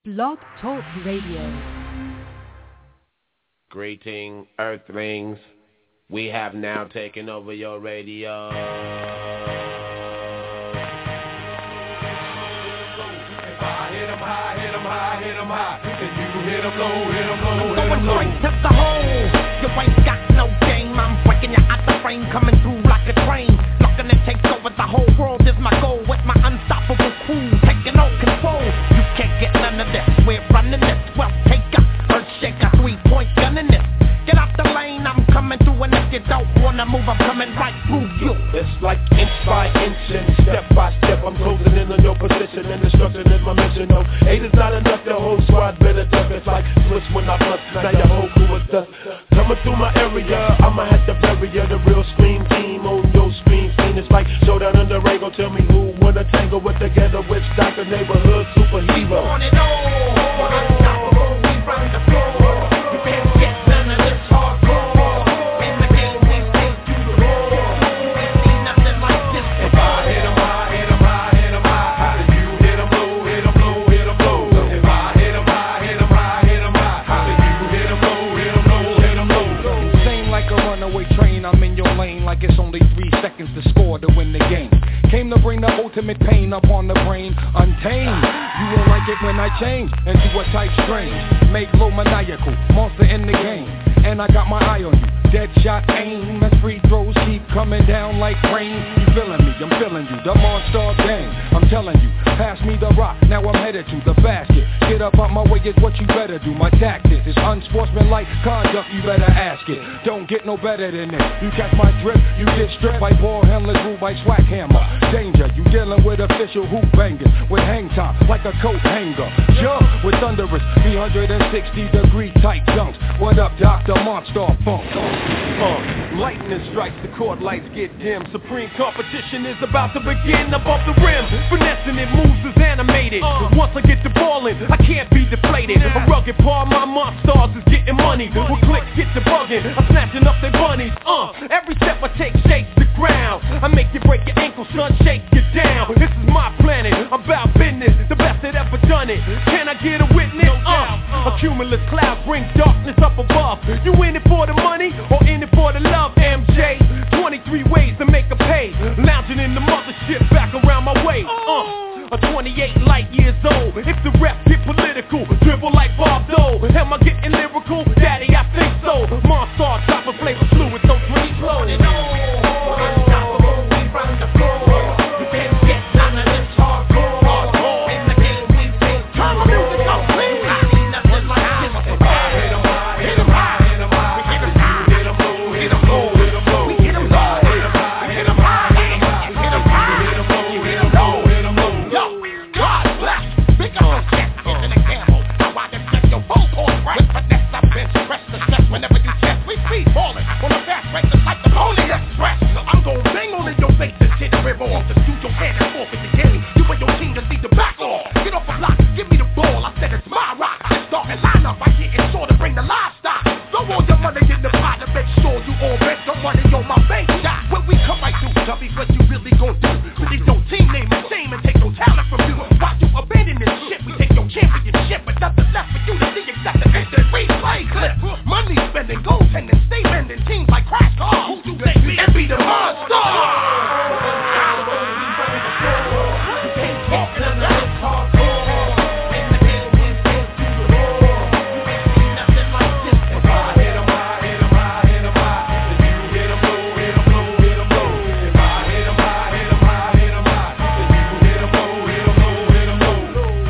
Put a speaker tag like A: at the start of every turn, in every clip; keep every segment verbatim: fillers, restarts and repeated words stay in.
A: Blog Talk Radio.
B: Greeting, Earthlings. We have now taken over your radio.
C: If I hit 'em high, hit 'em high, hit 'em high, then you hit 'em low, hit 'em low, hit 'em low.
D: I'm going straight to the hole. You ain't got no game. I'm breaking you out the frame, coming through like a train. Looking to take over the whole world is my goal. With my unstoppable crew taking all control. You can't get none of this. We're running this. Well, take a earth shaker, three-point gun in this. Get out the lane, I'm coming through, and if you don't wanna move, I'm coming right through you.
C: It's like inch by inch and step by step, I'm closing in on your position, and destruction is my mission. No, eight is not enough, the whole squad better duck. It's like Swiss when I bust, now your whole crew is dust. Coming through my area, I'ma have to bury ya. The real scream team on your screen scene. It's like showdown in the Rango. Tell me who wanna tangle with the ghetto witch doctor, neighborhood superhero.
D: On and on, unstoppable, we run the floor. You can't get none of this hardcore. In the game, we stay to the roar. You ain't seen nothing like this before.
C: If I hit 'em high, hit 'em high, hit 'em high, then you hit 'em low, hit 'em low, hit 'em low. If I hit 'em high, hit 'em high, hit 'em high, then you hit 'em low, hit 'em low, hit 'em low.
E: Insane like a runaway train, I'm in your lane like it's only three seconds to score to win the game. Came to bring the ultimate pain upon the brain, untamed. You won't like it when I change into a type strange. Make low maniacal, monster in the game. And I got my eye on you, dead shot aim. As free throws keep coming down like rain. You feeling me, I'm feeling you, the monster game. I'm telling you, pass me the rock, now I'm headed to the basket. Get up out my way is what you better do. My tactics is unsportsmanlike conduct, you better ask it. Don't get no better than this. You catch my drip, you get stripped by ball handlers, ruled by swag hammer. Danger, you dealing with official hoop bangers with hang time like a coat hanger. Jump with thunderous three hundred sixty degree tight dunks. What up, Doctor Monster Funk?
C: Uh, lightning strikes, the court lights get dim. Supreme competition is about to begin above the rim. Finessing it moves is animated. Uh, Once I get the ball in, I can't be deflated. A rugged part, my monsters is getting money. With clicks get to bugging, I'm snatching up their bunnies. Uh, every step I take shakes the ground. I make you break your ankle, son, shake you down. This is my planet, I'm about business, the best that ever done it. Can I get a witness? Uh, a cumulus cloud bring darkness up above. You in it for the money or in it for the love, M J? twenty-three ways to make a pay. Lounging in the mothership back around my way. Uh, a twenty-eight light years old. If the rep get political, dribble like Bob Dole. Am I getting lyrical? Daddy, I think so. Monster, top of flavor fluid, so drink slow.
D: On and on, unstoppable, we run the floor. You can't get none of this hardcore. In the game, we stay to the roar. You ain't seen nothing like this before.
C: Hit 'em high, hit 'em high, hit 'em high. We hit 'em high, hit 'em low, hit 'em low, hit 'em low. We hit 'em low, hit 'em high, hit 'em high, hit 'em high. Hit 'em high, hit 'em low, hit 'em low, hit 'em low.
D: Yo, God bless. Big up the chest, into the camel. Now I can flip your full court right. With finesse, I've been press the chest whenever you test. We speed falling on the fast break, just like the Pony Express. I'm gon' bang on in your face and shit the river off. Just shoot your hand and forfeit the game. You and your team just need to back off. Get off the block, give me the ball. I said it's my rock. This starting lineup, I get it sure to bring the livestock. Throw all your money in the pot to make sure you all bet your money on my bank shot. When we come right through, tell me what you really gon' do. Release your team name and shame and take no talent from you. Why you abandon this shit? We take your championship, but nothing left for you to see except the instant replay clip. Money spending, goaltending, stay bending teams like Crash Cars. Who do they be? And be the monster. You can't get none of this hardcore. In the game, we stay to the roar. You ain't seen nothing like this before.
C: If I hit 'em high, hit 'em high, hit 'em high, then you hit 'em low, hit 'em low, hit 'em low. If I hit 'em high, hit 'em high, hit 'em high, then you hit 'em low, hit 'em low, hit 'em low.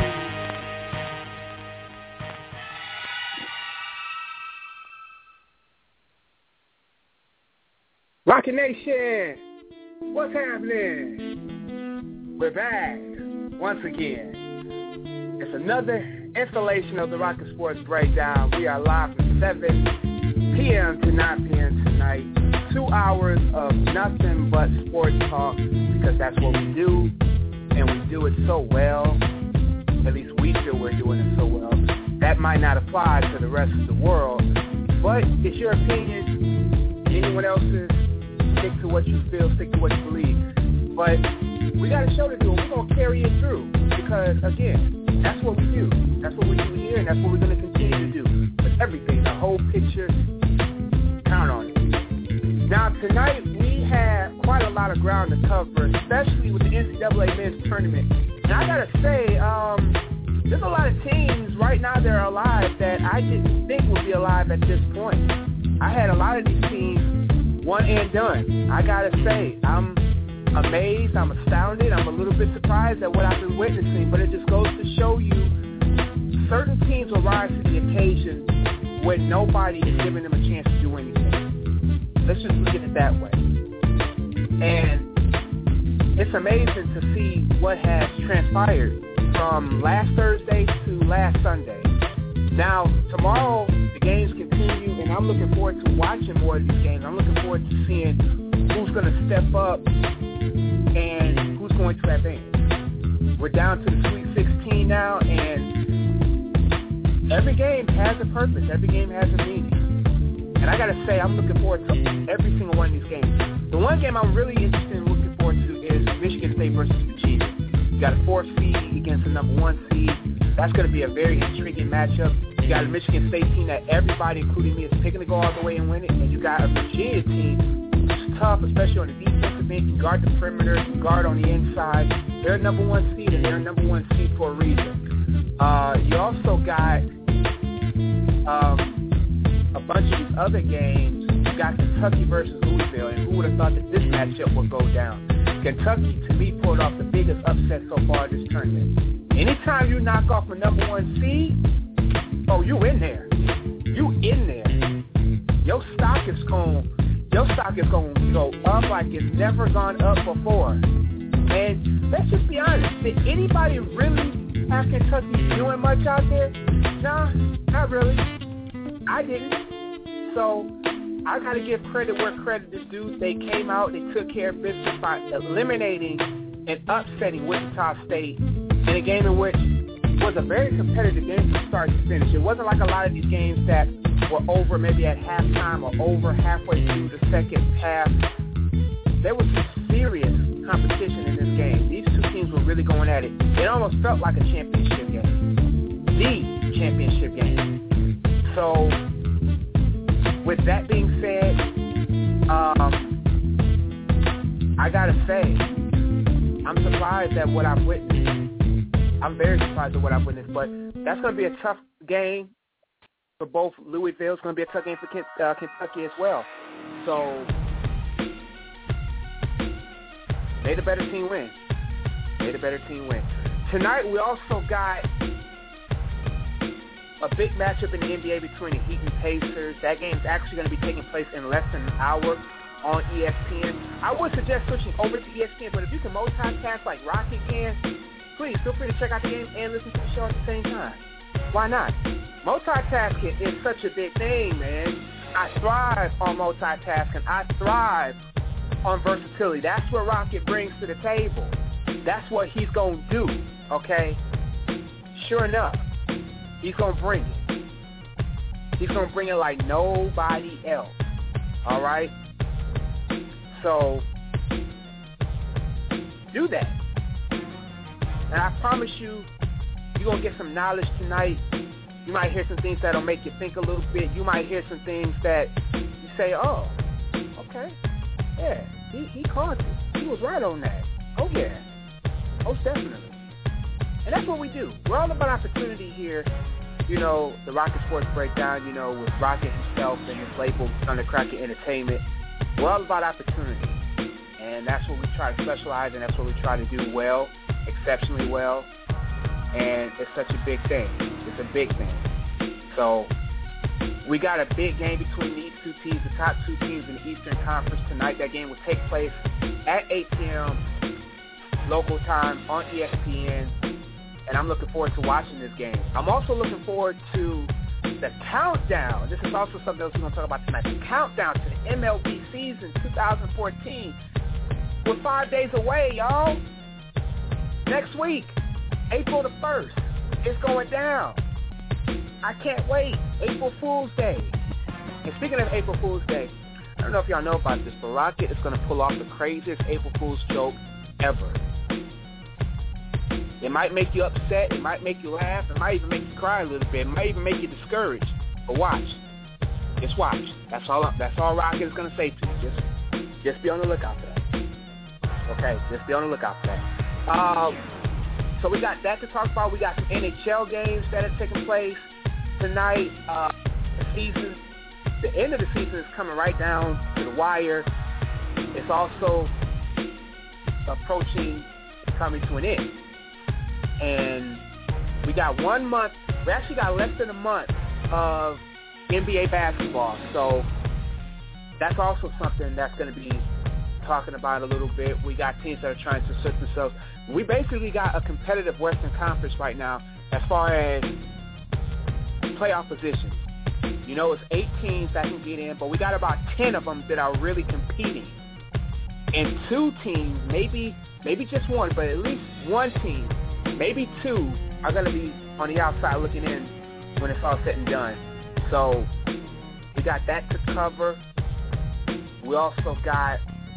F: Rocket Nation, what's happening? We're back once again. It's another installation of the Rocket Sports Breakdown. We are live from seven p.m. to nine p.m. tonight. Two hours of nothing but sports talk because that's what we do, and we do it so well. At least we feel we're doing it so well. That might not apply to the rest of the world, but it's your opinion. Anyone else's? Stick to what you feel, stick to what you believe. But we got a show to do, and we're going to carry it through. Because, again, that's what we do. That's what we do here, and that's what we're going to continue to do. But everything, the whole picture, count on it. Now, tonight we have quite a lot of ground to cover, especially with the N C double A men's tournament. And I got to say, um, there's a lot of teams right now that are alive that I didn't think would be alive at this point. I had a lot of these teams one and done. I got to say, I'm amazed, I'm astounded, I'm a little bit surprised at what I've been witnessing, but it just goes to show you certain teams will rise to the occasion when nobody is giving them a chance to do anything. Let's just look at it that way. And it's amazing to see what has transpired from last Thursday to last Sunday. Now, tomorrow the games continue, and I'm looking forward to watching more of these games. I'm looking forward to seeing who's going to step up and who's going to advance. We're down to the Sweet sixteen now, and every game has a purpose. Every game has a meaning. And I got to say, I'm looking forward to every single one of these games. The one game I'm really interested in looking forward to is Michigan State versus Virginia. You got a fourth seed against a number one seed. That's going to be a very intriguing matchup. You got a Michigan State team that everybody, including me, is picking to go all the way and win it. And you got a Virginia team who's tough, especially on the defensive end. You guard the perimeter, you guard on the inside. They're a number one seed, and they're a number one seed for a reason. Uh, you also got um, a bunch of these other games. You got Kentucky versus Louisville, and who would have thought that this matchup would go down? Kentucky, to me, pulled off the biggest upset so far this tournament. Anytime you knock off a number one seed, oh, you in there. You in there. Your stock is going, your stock is going to go up like it's never gone up before. And let's just be honest. Did anybody really have Kentucky doing much out there? Nah, not really. I didn't. So I got to give credit where credit is due. They came out, they took care of business by eliminating and upsetting Wichita State in a game in which was a very competitive game from start to finish. It wasn't like a lot of these games that were over maybe at halftime or over halfway through the second half. There was some serious competition in this game. These two teams were really going at it. It almost felt like a championship game. The championship game. So, with that being said, um, I gotta say, I'm surprised at what I've witnessed. I'm very surprised at what I've witnessed, but that's going to be a tough game for both Louisville. It's going to be a tough game for Kent, uh, Kentucky as well. So, may the better team win. May the better team win. Tonight, we also got a big matchup in the N B A between the Heat and Pacers. That game is actually going to be taking place in less than an hour on E S P N. I would suggest switching over to E S P N, but if you can multitask like Rocky can, please feel free to check out the game and listen to the show at the same time. Why not? Multitasking is such a big thing, man. I thrive on multitasking. I thrive on versatility. That's what Rocket brings to the table. That's what he's going to do, okay? Sure enough, he's going to bring it. He's going to bring it like nobody else, all right? So, do that. And I promise you, you're going to get some knowledge tonight. You might hear some things that will make you think a little bit. You might hear some things that you say, oh, okay, yeah, he, he caught it. He was right on that. Oh, yeah, most definitely. And that's what we do. We're all about opportunity here. You know, the Rocket Sports Breakdown, you know, with Rocket himself and his label, Thundercracker Entertainment. We're all about opportunity. And that's what we try to specialize in. That's what we try to do well, exceptionally well. And it's such a big thing. It's a big thing. So we got a big game between these two teams, the top two teams in the Eastern Conference tonight. That game will take place at eight p.m. local time on E S P N. And I'm looking forward to watching this game. I'm also looking forward to the countdown. This is also something else we're going to talk about tonight. The countdown to the M L B season twenty fourteen. We're five days away, y'all. Next week, April the first, it's going down. I can't wait. April Fool's Day. And speaking of April Fool's Day, I don't know if y'all know about this, but Rocket is going to pull off the craziest April Fool's joke ever. It might make you upset. It might make you laugh. It might even make you cry a little bit. It might even make you discouraged. But watch. Just watch. That's all. That's all Rocket is gonna say to you. Just, just be on the lookout for that. Okay. Just be on the lookout for that. Um. So we got that to talk about. We got some N H L games that are taking place tonight. Uh, the season, the end of the season is coming right down to the wire. It's also approaching, coming to an end. And we got one month, we actually got less than a month of N B A basketball. So that's also something that's going to be talking about a little bit. We got teams that are trying to assert themselves. We basically got a competitive Western Conference right now as far as playoff positions. You know, it's eight teams that can get in, but we got about ten of them that are really competing. And two teams, maybe maybe just one, but at least one team, maybe two, are going to be on the outside looking in when it's all said and done. So we got that to cover. We also got,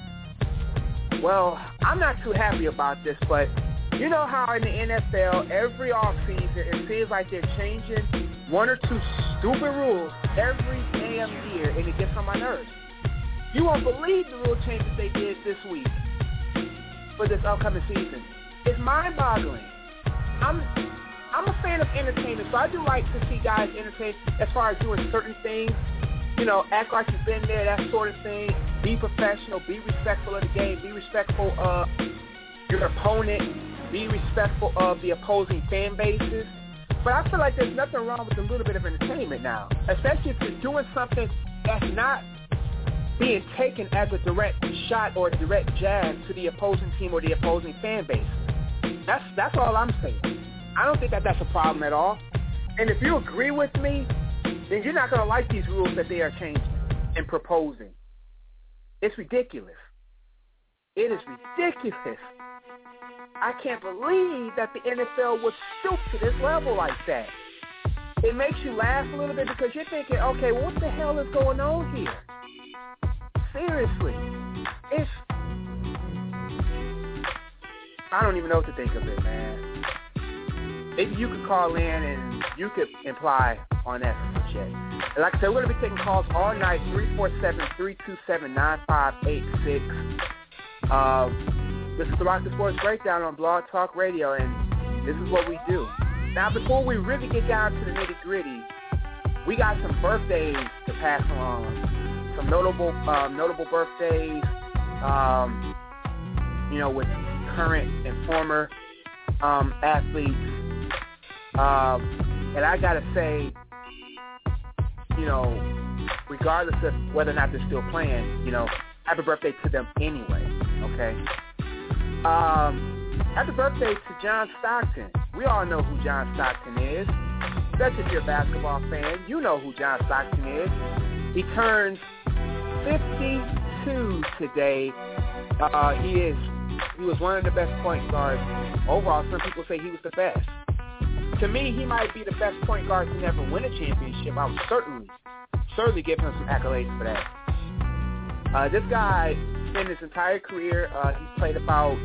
F: well, I'm not too happy about this, but you know how in the N F L, every offseason, it seems like they're changing one or two stupid rules every damn year, and it gets on my nerves. You won't believe the rule changes they did this week for this upcoming season. It's mind-boggling. I'm I'm a fan of entertainment, so I do like to see guys entertain as far as doing certain things. You know, act like you've been there, that sort of thing. Be professional. Be respectful of the game. Be respectful of your opponent. Be respectful of the opposing fan bases. But I feel like there's nothing wrong with a little bit of entertainment now, especially if you're doing something that's not being taken as a direct shot or a direct jab to the opposing team or the opposing fan base. That's that's all I'm saying. I don't think that that's a problem at all. And if you agree with me, then you're not going to like these rules that they are changing and proposing. It's ridiculous. It is ridiculous. I can't believe that the N F L would stoop to this level like that. It makes you laugh a little bit because you're thinking, okay, well, what the hell is going on here? Seriously. It's, I don't even know what to think of it, man. Maybe you could call in and you could imply on that shit. And like I said, we're going to be taking calls all night, three four seven, three two seven, nine five eight six. Um, this is the Rocket Sports Breakdown on Blog Talk Radio, and this is what we do. Now, before we really get down to the nitty-gritty, we got some birthdays to pass along. Some notable um, notable birthdays, um, you know, with current and former um, athletes. Um, and I got to say, you know, regardless of whether or not they're still playing, you know, happy birthday to them anyway, okay? Um, happy birthday to John Stockton. We all know who John Stockton is. Especially if you're a basketball fan, you know who John Stockton is. He turns fifty-two today. Uh, he is. He was one of the best point guards overall. Some people say he was the best. To me, he might be the best point guard to never win a championship. I would certainly, certainly give him some accolades for that. Uh, this guy, in his entire career, uh, he's played about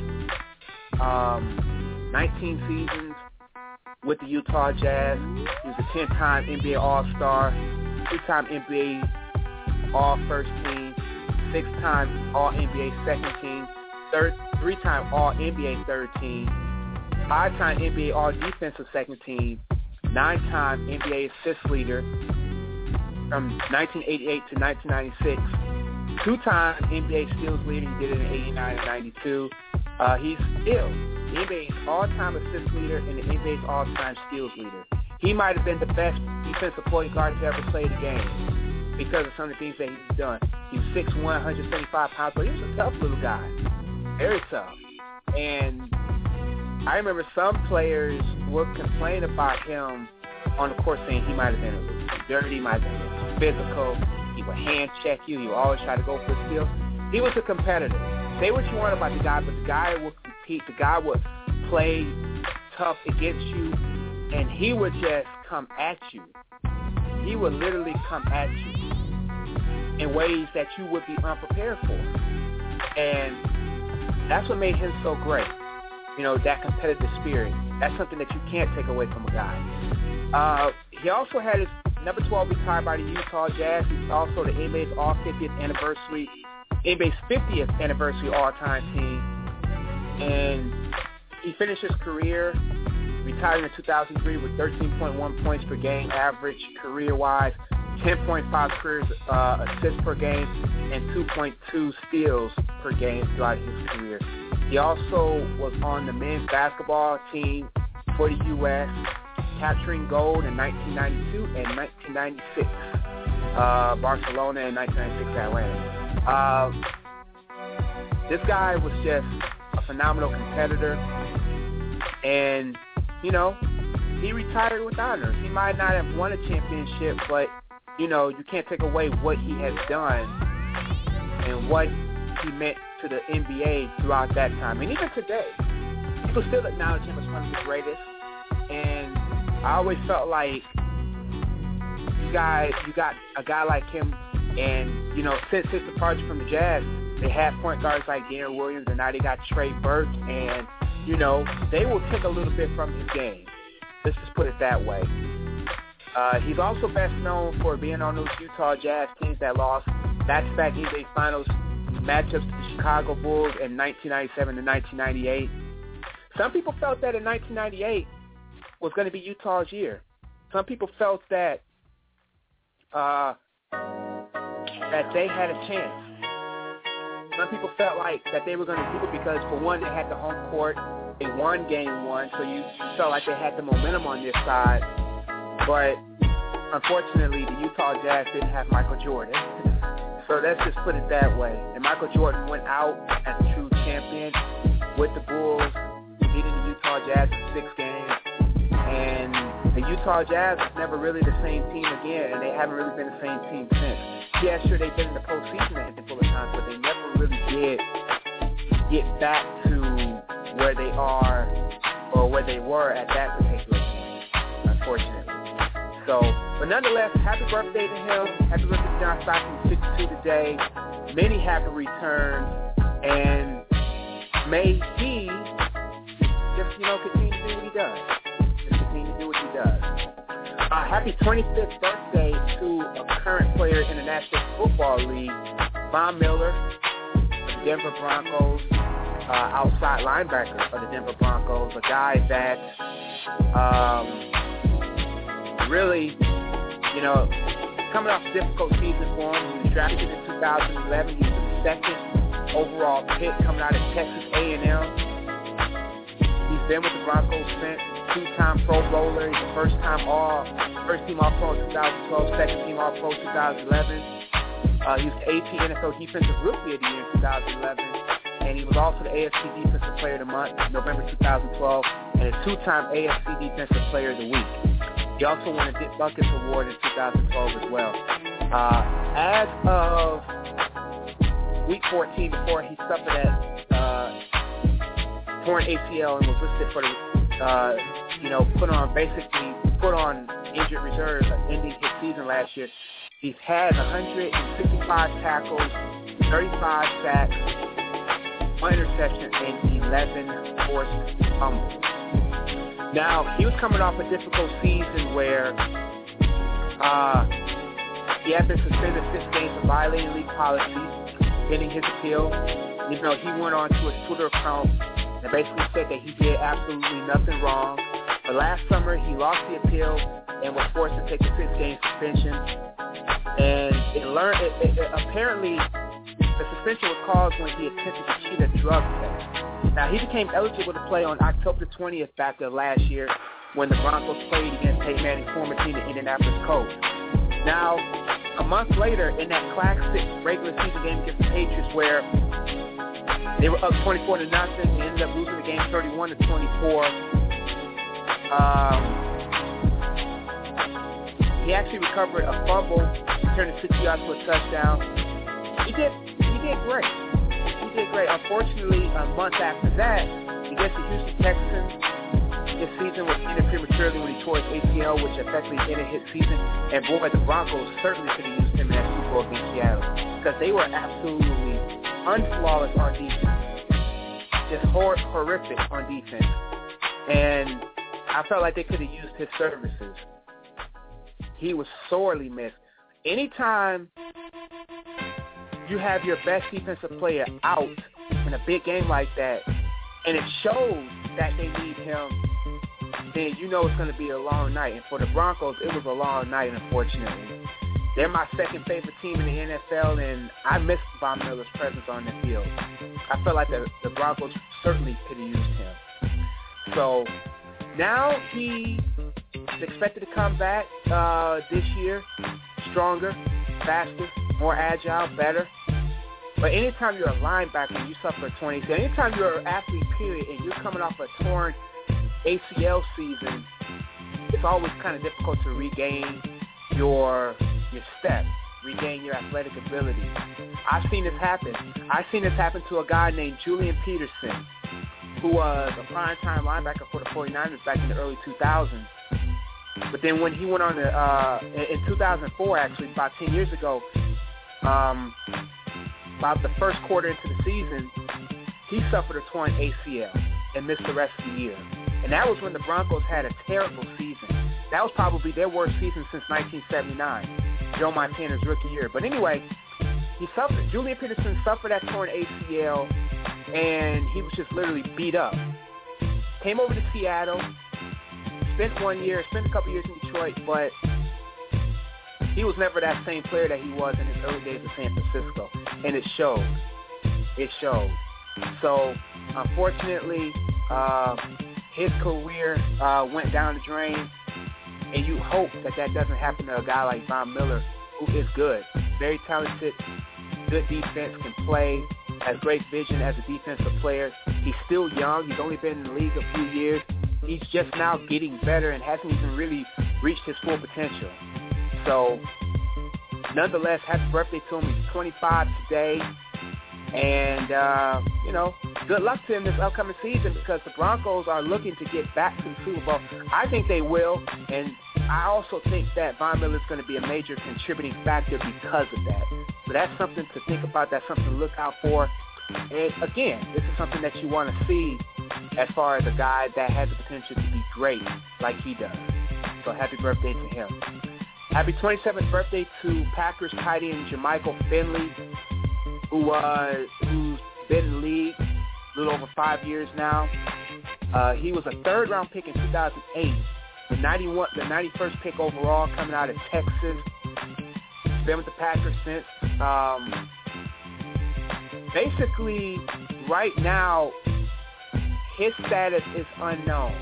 F: um, nineteen seasons with the Utah Jazz. He was a ten-time N B A All-Star, two-time N B A All-First Team, six-time All-N B A Second Team, third, three-time All-N B A Third Team, five-time N B A All-Defensive Second Team, nine-time N B A Assist Leader from nineteen eighty-eight to nineteen ninety-six, two-time N B A Steals Leader. He did it in eighty-nine and ninety-two. Uh, he's still the N B A's all-time assist leader and the N B A's all-time steals leader. He might have been the best defensive point guard to ever play the game because of some of the things that he's done. He was six one, one hundred seventy-five pounds, but he was a tough little guy. Very tough. And I remember some players would complain about him on the court saying he might have been a little too dirty, might have been a little too physical. He would hand check you. He would always try to go for a steal. He was a competitor. Say what you want about the guy, but the guy would compete. The guy would play tough against you, and he would just come at you. He would literally come at you in ways that you would be unprepared for. And that's what made him so great. you know, that competitive spirit. That's something that you can't take away from a guy. Uh, he also had his number twelve retired by the Utah Jazz. He's also the N B A's all fiftieth anniversary, N B A's fiftieth anniversary all-time team. And he finished his career retiring in two thousand three with thirteen point one points per game average career-wise, ten point five career uh, assists per game, and two point two steals per game throughout his career. He also was on the men's basketball team for the U S, capturing gold in nineteen ninety-two and nineteen ninety-six, uh, Barcelona and nineteen ninety-six Atlanta. Uh, this guy was just a phenomenal competitor, and, you know, he retired with honors. He might not have won a championship, but, you know, you can't take away what he has done and what he meant to the N B A throughout that time. And even today, people still acknowledge him as one of the greatest. And I always felt like you guys, you got a guy like him, and, you know, since his departure from the Jazz, they had point guards like Deron Williams, and now they got Trey Burke, and, you know, they will take a little bit from his game. Let's just put it that way. Uh, he's also best known for being on those Utah Jazz teams that lost back-to-back N B A Finals matchups to the Chicago Bulls in nineteen ninety-seven to nineteen ninety-eight. Some people felt that in nineteen ninety-eight was going to be Utah's year. Some people felt that uh, that they had a chance. Some people felt like that they were going to do it because, for one, they had the home court. They won game one, so you felt like they had the momentum on their side. But unfortunately, the Utah Jazz didn't have Michael Jordan. So let's just put it that way. And Michael Jordan went out as a true champion with the Bulls, beating the Utah Jazz in six games. And the Utah Jazz is never really the same team again, and they haven't really been the same team since. Yeah, sure, they've been in the postseason a handful of times, but they never really did get back to where they are or where they were at that particular point, unfortunately. So, but nonetheless, happy birthday to him. Happy birthday to John Stockton, sixty-two today. Many happy returns, and may he just, you know, continue to do what he does. Just continue to do what he does. Uh, happy twenty-fifth birthday to a current player in the National Football League, Von Miller of the Denver Broncos, uh, outside linebacker of the Denver Broncos, a guy that um, really, you know, coming off a difficult season for him. He was drafted in two thousand eleven. He was the second overall pick coming out of Texas A and M. He's been with the Broncos since. Two-time Pro Bowler. He's a first-time All, first-team All-Pro in two thousand twelve, second-team All-Pro in two thousand eleven. Uh, he was the A P N F L Defensive Rookie of the Year in two thousand eleven, and he was also the A F C Defensive Player of the Month in November two thousand twelve, and a two-time A F C Defensive Player of the Week. He also won a Dick Butkus Award in two thousand twelve as well. Uh, as of week fourteen, before he suffered that uh, torn A C L and was listed for the Uh, you know, put on basically put on injured reserve, ending his season last year. He's had one hundred sixty-five tackles, thirty-five sacks, one interception, and eleven forced fumbles. Now, he was coming off a difficult season where uh, he had been suspended six games for violating league policies, pending his appeal. Even though he went on to his Twitter account and basically said that he did absolutely nothing wrong. But last summer, he lost the appeal and was forced to take a six-game suspension. And it learned, it, it, it, apparently, the suspension was caused when he attempted to cheat a drug test. Now, he became eligible to play on October twentieth back of last year when the Broncos played against Peyton Manning's former team, the Indianapolis Colts. Now, a month later, in that classic regular season game against the Patriots where they were up twenty-four to nothing. They ended up losing the game thirty-one to twenty-four. Um, he actually recovered a fumble, turned it sixty yards to a touchdown. He did, he did great. He did great. Unfortunately, a month after that, against the Houston Texans, his season was ended prematurely when he tore his A C L, which effectively ended his season. And boy, the Broncos certainly could have used him in that Super Bowl against Seattle because they were absolutely unflawless on defense. just hor- horrific on defense. And I felt like they could have used his services. He was sorely missed. Anytime you have your best defensive player out in a big game like that, and it shows that they need him, then you know it's going to be a long night. And for the Broncos, it was a long night, unfortunately. They're my second favorite team in the N F L, and I missed Von Miller's presence on the field. I felt like the, the Broncos certainly could have used him. So now he is expected to come back uh, this year stronger, faster, more agile, better. But anytime you're a linebacker and you suffer a torn A C L, anytime you're an athlete, period, and you're coming off a torn A C L season, it's always kind of difficult to regain your your step, regain your athletic ability. I've seen this happen. I've seen this happen to a guy named Julian Peterson, who was a primetime linebacker for the 49ers back in the early two thousands. But then when he went on the, uh, in two thousand four, actually, about ten years ago, um, about the first quarter into the season, he suffered a torn A C L and missed the rest of the year. And that was when the Broncos had a terrible season. That was probably their worst season since nineteen seventy-nine, Joe Montana's rookie year. But anyway, he suffered. Julian Peterson suffered that torn A C L, and he was just literally beat up. Came over to Seattle, spent one year, spent a couple years in Detroit, but he was never that same player that he was in his early days of San Francisco, and it showed. It showed. So, unfortunately, uh, his career uh, went down the drain, and you hope that that doesn't happen to a guy like Von Miller, who is good, very talented, good defense, can play, has great vision as a defensive player. He's still young. He's only been in the league a few years. He's just now getting better and hasn't even really reached his full potential. So, nonetheless, happy birthday to him. He's twenty-five today. And, uh, you know, good luck to him this upcoming season because the Broncos are looking to get back to the Super Bowl. I think they will, and I also think that Von Miller is going to be a major contributing factor because of that. So that's something to think about. That's something to look out for. And, again, this is something that you want to see as far as a guy that has the potential to be great like he does. So happy birthday to him. Happy twenty-seventh birthday to Packers tight end JaMychal Finley, who uh, who's been in the league a little over five years now. Uh, he was a third-round pick in two thousand eight, the ninety-one, the ninety-first pick overall, coming out of Texas. He's been with the Packers since. Um, basically, right now, his status is unknown,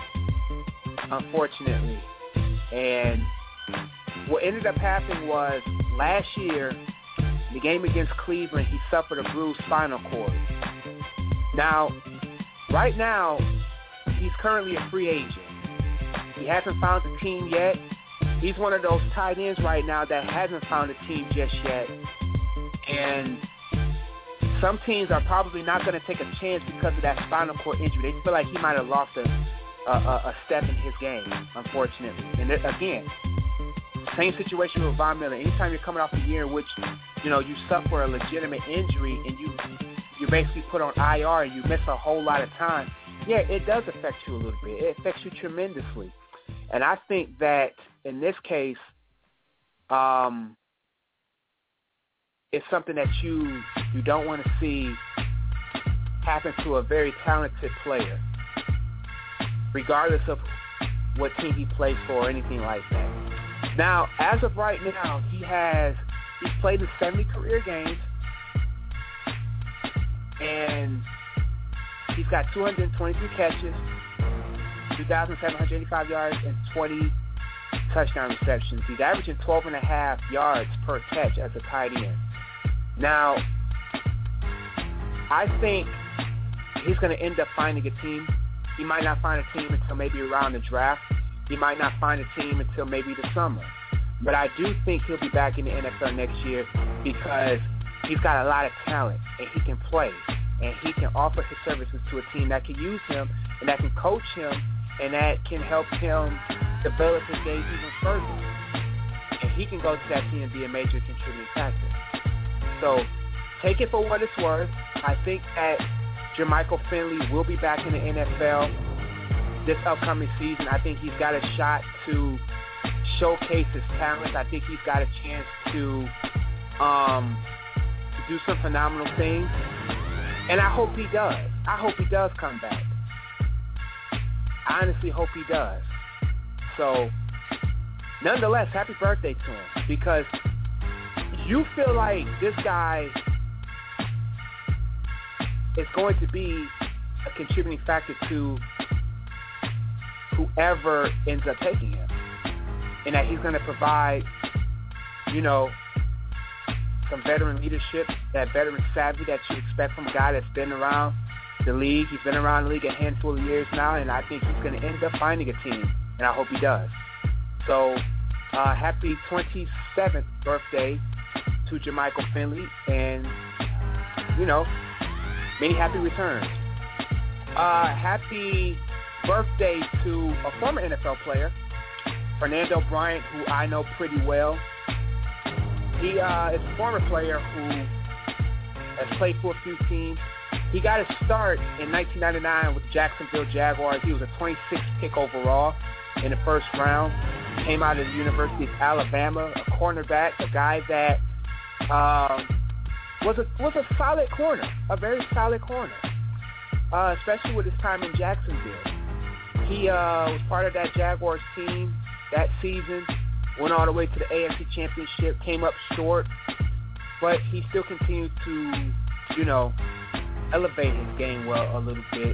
F: unfortunately. And what ended up happening was last year, the game against Cleveland, he suffered a bruised spinal cord. Now, right now, he's currently a free agent. He hasn't found a team yet. He's one of those tight ends right now that hasn't found a team just yet. And some teams are probably not going to take a chance because of that spinal cord injury. They feel like he might have lost a, a, a step in his game, unfortunately. And again, same situation with Von Miller. Anytime you're coming off a year in which, you know, you suffer a legitimate injury and you you basically put on I R and you miss a whole lot of time, yeah, it does affect you a little bit. It affects you tremendously. And I think that in this case, um, it's something that you you don't want to see happen to a very talented player, regardless of what team he plays for or anything like that. Now, as of right now, he has he's played in seventy career games, and he's got two hundred twenty-three catches, two thousand seven hundred eighty-five yards, and twenty touchdown receptions. He's averaging twelve and a half yards per catch as a tight end. Now, I think he's going to end up finding a team. He might not find a team until maybe around the draft. He might not find a team until maybe the summer. But I do think he'll be back in the N F L next year because he's got a lot of talent and he can play. And he can offer his services to a team that can use him and that can coach him and that can help him develop his game even further. And he can go to that team and be a major contributing factor. So take it for what it's worth. I think that Jermichael Finley will be back in the N F L this upcoming season. I think he's got a shot to showcase his talent. I think he's got a chance to um, do some phenomenal things. And I hope he does. I hope he does come back. I honestly hope he does. So, nonetheless, happy birthday to him, because you feel like this guy is going to be a contributing factor to whoever ends up taking him, and that he's going to provide, you know, some veteran leadership, that veteran savvy that you expect from a guy that's been around the league. He's been around the league a handful of years now, and I think he's going to end up finding a team, and I hope he does. So, uh, happy twenty-seventh birthday to Jermichael Finley, and, you know, many happy returns. Uh, happy birthday to a former N F L player, Fernando Bryant, who I know pretty well. He uh, is a former player who has played for a few teams. He got his start in nineteen ninety-nine with the Jacksonville Jaguars. He was a twenty-sixth pick overall in the first round. Came out of the University of Alabama, a cornerback, a guy that um, was a was a solid corner, a very solid corner, uh, especially with his time in Jacksonville. He uh, was part of that Jaguars team that season, went all the way to the A F C Championship, came up short, but he still continued to, you know, elevate his game well a little bit.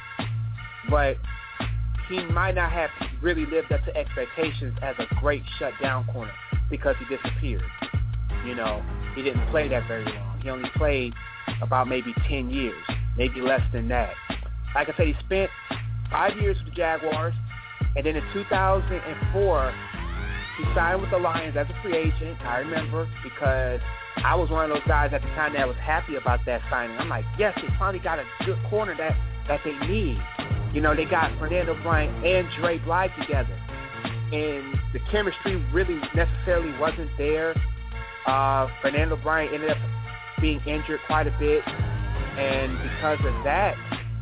F: But he might not have really lived up to expectations as a great shutdown corner because he disappeared. You know, he didn't play that very long. He only played about maybe ten years, maybe less than that. Like I said, he spent five years with the Jaguars, and then in two thousand four, he signed with the Lions as a free agent. I remember, because I was one of those guys at the time that was happy about that signing. I'm like, yes, they finally got a good corner that, that they need. You know, they got Fernando Bryant and Dre Bly together, and the chemistry really necessarily wasn't there. Uh, Fernando Bryant ended up being injured quite a bit, and because of that,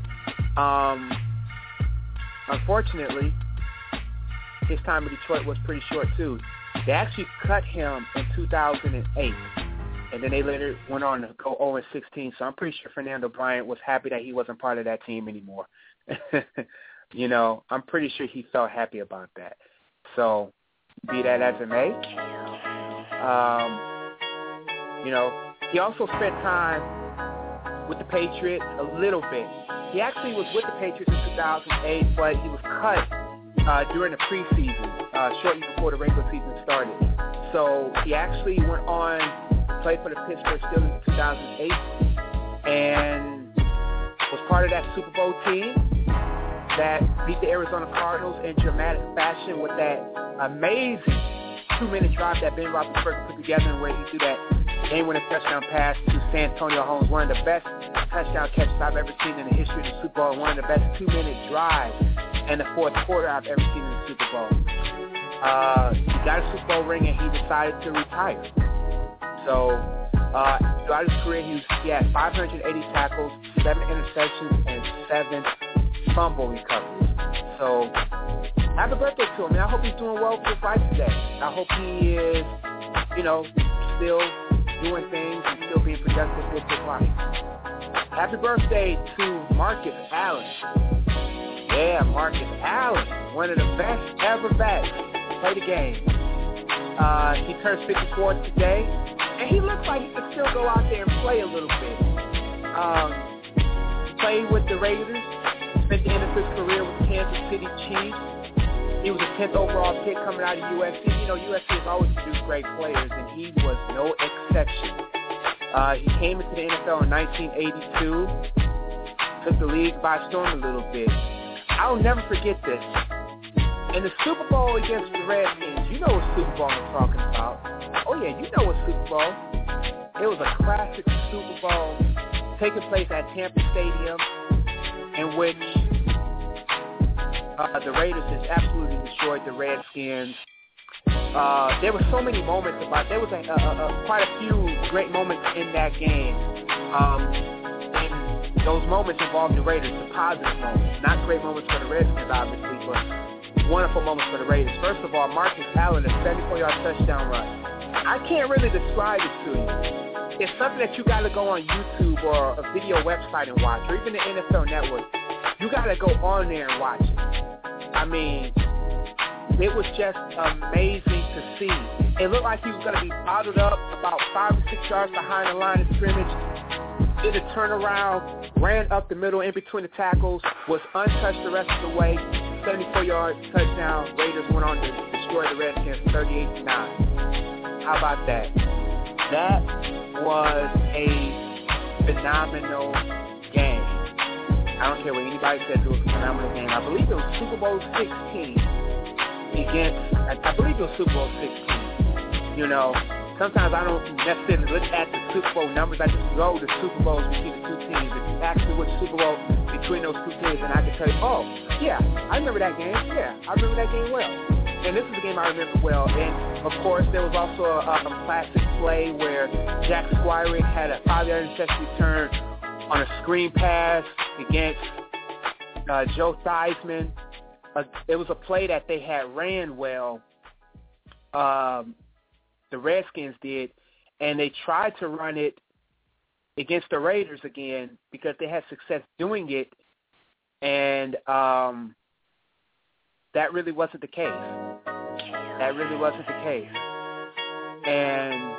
F: um, unfortunately, his time in Detroit was pretty short too. They actually cut him in two thousand eight, and then they later went on to go oh and sixteen. So I'm pretty sure Fernando Bryant was happy that he wasn't part of that team anymore. You know, I'm pretty sure he felt happy about that. So, be that as it may, um, you know, he also spent time with the Patriots a little bit. He actually was with the Patriots in two thousand eight, but he was cut Uh, during the preseason, uh, shortly before the regular season started. So he actually went on to play for the Pittsburgh Steelers in two thousand eight and was part of that Super Bowl team that beat the Arizona Cardinals in dramatic fashion with that amazing two-minute drive that Ben Roethlisberger put together, and where he threw that game-winning touchdown pass to Santonio Holmes, one of the best touchdown catches I've ever seen in the history of the Super Bowl, one of the best two-minute drives in the fourth quarter I've ever seen in the Super Bowl. Uh, he got a Super Bowl ring, and he decided to retire. So uh, throughout his career, he, was, he had five hundred eighty tackles, seven interceptions, and seven fumble recoveries. So happy birthday to him, and I hope he's doing well with his life today. I hope he is, you know, still doing things and still being productive with his life. Happy birthday to Marcus Allen. Yeah, Marcus Allen, one of the best ever backs to play the game. Uh, he turns fifty-four today, and he looks like he could still go out there and play a little bit. Um, he played with the Raiders, spent the end of his career with the Kansas City Chiefs. He was a tenth overall pick coming out of U S C. You know, U S C has always produced great players, and he was no exception. Uh, he came into the N F L in nineteen eighty-two, took the league by storm a little bit. I'll never forget this. In the Super Bowl against the Redskins, you know what Super Bowl I'm talking about. Oh, yeah, you know what Super Bowl. It was a classic Super Bowl taking place at Tampa Stadium, in which uh, the Raiders just absolutely destroyed the Redskins. Uh, there were so many moments about, there was a, a, a, quite a few great moments in that game. Um, and those moments involved the Raiders, the positive moments. Not great moments for the Redskins, obviously, but wonderful moments for the Raiders. First of all, Marcus Allen, a seventy-four-yard touchdown run. I can't really describe it to you. It's something that you got to go on YouTube or a video website and watch, or even the N F L Network. You got to go on there and watch it. I mean, it was just amazing to see. It looked like he was going to be bottled up about five or six yards behind the line of scrimmage. Did a turnaround, ran up the middle in between the tackles, was untouched the rest of the way. seventy-four-yard touchdown. Raiders went on to destroy the Redskins thirty-eight to nine. How about that? That was a phenomenal game. I don't care what anybody says, it was a phenomenal game. I believe it was Super Bowl sixteen against, I, I believe it was Super Bowl sixteen. You know, sometimes I don't necessarily look at the Super Bowl numbers. I just go to Super Bowls between the two teams. If you ask me which Super Bowl between those two teams, and I can tell you, oh, yeah, I remember that game. Yeah, I remember that game well. And this is a game I remember well. And, of course, there was also a, a classic play where Jack Squires had a five-yard interception return on a screen pass against uh, Joe Theismann. Uh, it was a play that they had ran well, um, the Redskins did, and they tried to run it against the Raiders again because they had success doing it, and um, that really wasn't the case. That really wasn't the case. And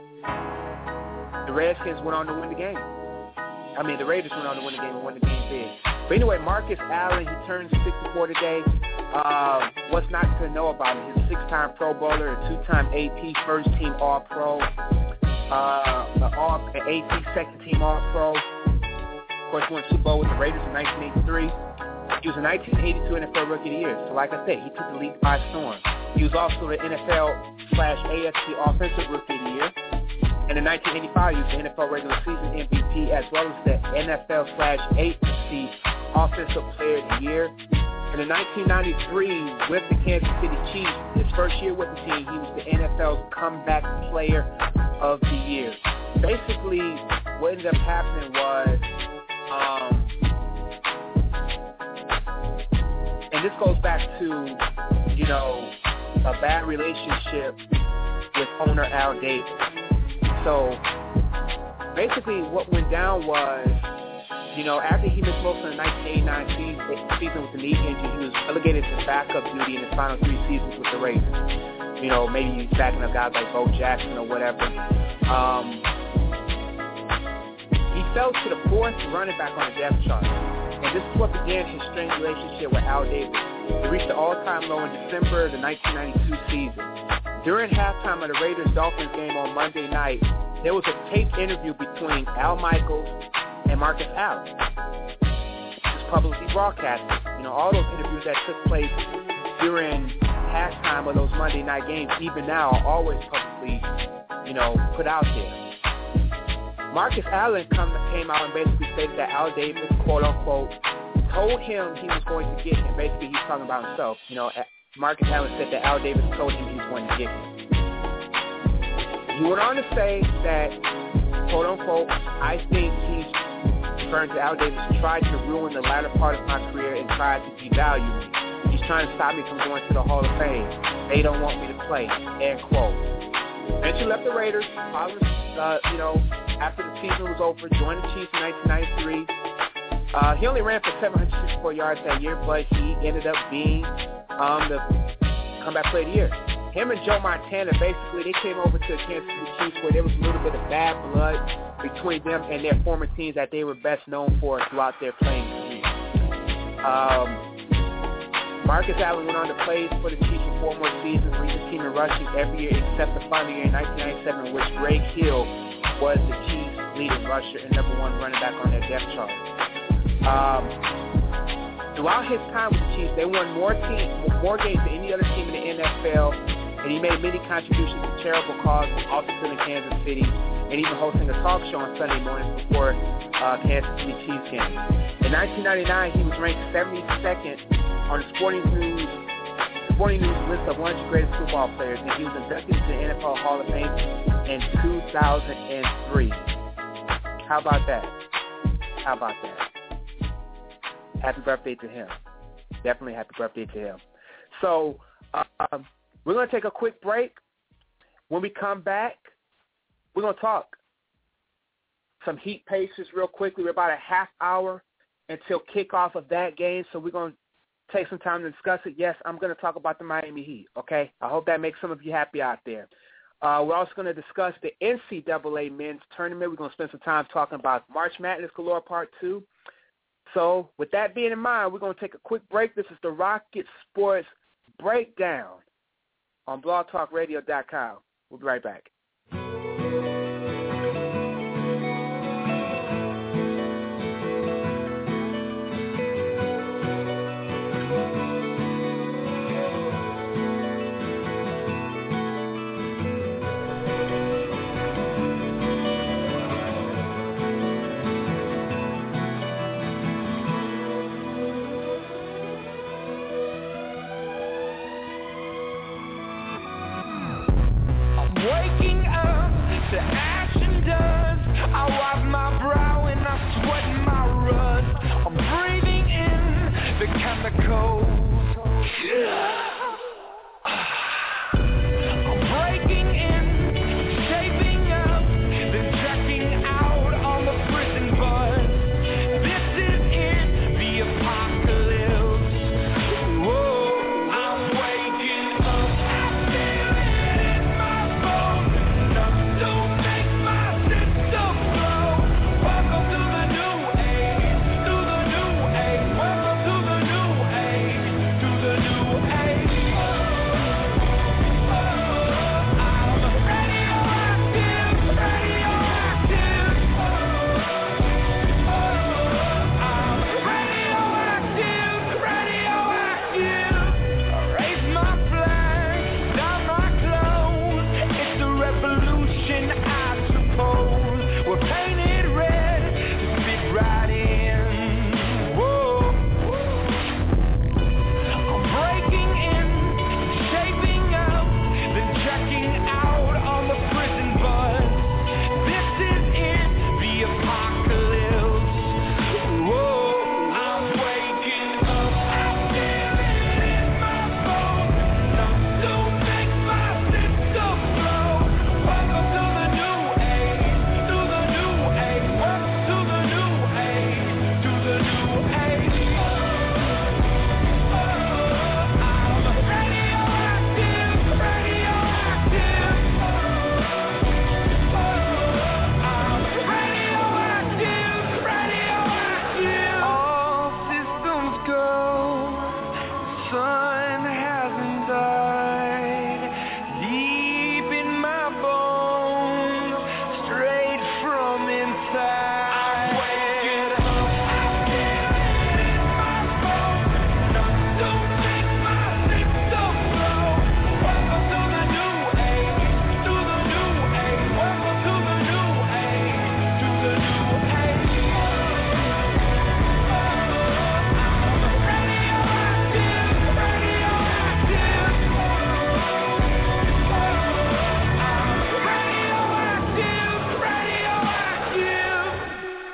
F: the Redskins went on to win the game. I mean, the Raiders went on to win the game and won the game big. But anyway, Marcus Allen, he turned sixty-four today. Uh, what's not to know about him? He's a six-time Pro Bowler, a two-time A P first-team All-Pro, uh, an all, an A P second-team All-Pro. Of course, he won the Super Bowl with the Raiders in nineteen eighty-three. He was a nineteen eighty-two N F L Rookie of the Year. So like I said, he took the league by storm. He was also the N F L slash A F C Offensive Rookie of the Year. And in nineteen eighty-five, he was the N F L Regular Season M V P as well as the N F L slash A F C Offensive Player of the Year. And in nineteen ninety-three, with the Kansas City Chiefs, his first year with the team, he was the N F L's Comeback Player of the Year. Basically, what ended up happening was, um, and this goes back to, you know, a bad relationship with owner Al Davis. So basically what went down was, you know, after he missed most of the nineteen eighty-nine season, season with the knee injury, he was relegated to backup duty in his final three seasons with the Raiders. You know, maybe he's backing up guys like Bo Jackson or whatever. Um, he fell to the fourth running back on the depth chart. And this is what began his strained relationship with Al Davis. He reached the all-time low in December of the nineteen ninety-two season. During halftime of the Raiders-Dolphins game on Monday night, there was a taped interview between Al Michaels and Marcus Allen. It was publicly broadcasted. You know, all those interviews that took place during halftime of those Monday night games, even now, are always publicly, you know, put out there. Marcus Allen come, came out and basically stated that Al Davis, quote-unquote, told him he was going to get him. Basically, he's talking about himself. You know, Marcus Allen said that Al Davis told him he was going to get him. He went on to say that, quote-unquote, I think he's referring to Al Davis, tried to ruin the latter part of my career and tried to devalue me. He's trying to stop me from going to the Hall of Fame. They don't want me to play, end quote. Eventually left the Raiders, uh, you know, after the season was over, joined the Chiefs in nineteen ninety-three. Uh, he only ran for seven hundred sixty-four yards that year, but he ended up being um, the comeback player of the year. Him and Joe Montana, basically, they came over to the Kansas City Chiefs where there was a little bit of bad blood between them and their former teams that they were best known for throughout their playing career. Um, Marcus Allen went on to play for the Chiefs for four more seasons, leading the team in rushing every year except the final year in nineteen ninety-seven, in which Greg Hill was the Chiefs' leading rusher and number one running back on their depth chart. Um, throughout his time with the Chiefs, they won more team, more games than any other team in the N F L, and he made many contributions to charitable causes, also in Kansas City, and even hosting a talk show on Sunday mornings before uh, Kansas City Chiefs games. In nineteen ninety-nine, he was ranked seventy-second on the Sporting News Sporting News list of one hundred greatest football players, and he was inducted into the N F L Hall of Fame in two thousand three. How about that? How about that? Happy birthday to him. Definitely happy birthday to him. So um, we're going to take a quick break. When we come back, we're going to talk some Heat Pacers real quickly. We're about a half hour until kickoff of that game, so we're going to take some time to discuss it. Yes, I'm going to talk about the Miami Heat, okay? I hope that makes some of you happy out there. Uh, we're also going to discuss the N C double A men's tournament. We're going to spend some time talking about March Madness Galore Part two. So with that being in mind, we're going to take a quick break. This is the Rocket Sports Breakdown on blog talk radio dot com. We'll be right back.
G: Waking up to action dust. I wipe my brow and I sweat my rust. I'm breathing in the chemicals. I'm breaking in, shaping up, then checking out on the prison bus. This is it, the apocalypse. Whoa, I'm waking up. I feel it in my bones, enough to make my system blow. Welcome to the new age, to the new age. Welcome to the new age, to the new age. Oh, I'm radioactive, radioactive. Oh, I'm radioactive, radioactive. Raise my flag, down my clothes. It's a revolution, I suppose. We're painted red to fit right in. Whoa. I'm breaking in, shaping up, then checking out on the prison bus. This is it, the apocalypse. Whoa, I'm waking up. I feel it in my bones, enough to make my system blow. Welcome to the new age, to the new age. Welcome to the new age, to the new age. Oh, I'm radioactive, radioactive. Oh, I'm radioactive, radioactive. All systems go. Sun hasn't died. Deep in my bones, straight from inside. I'm waking up. I feel it in my bones, enough to make my system blow. Welcome to the new age, to the new age. Welcome to the new age, to the new age. Oh, I'm radioactive, radioactive. Oh, I'm radioactive, radioactive.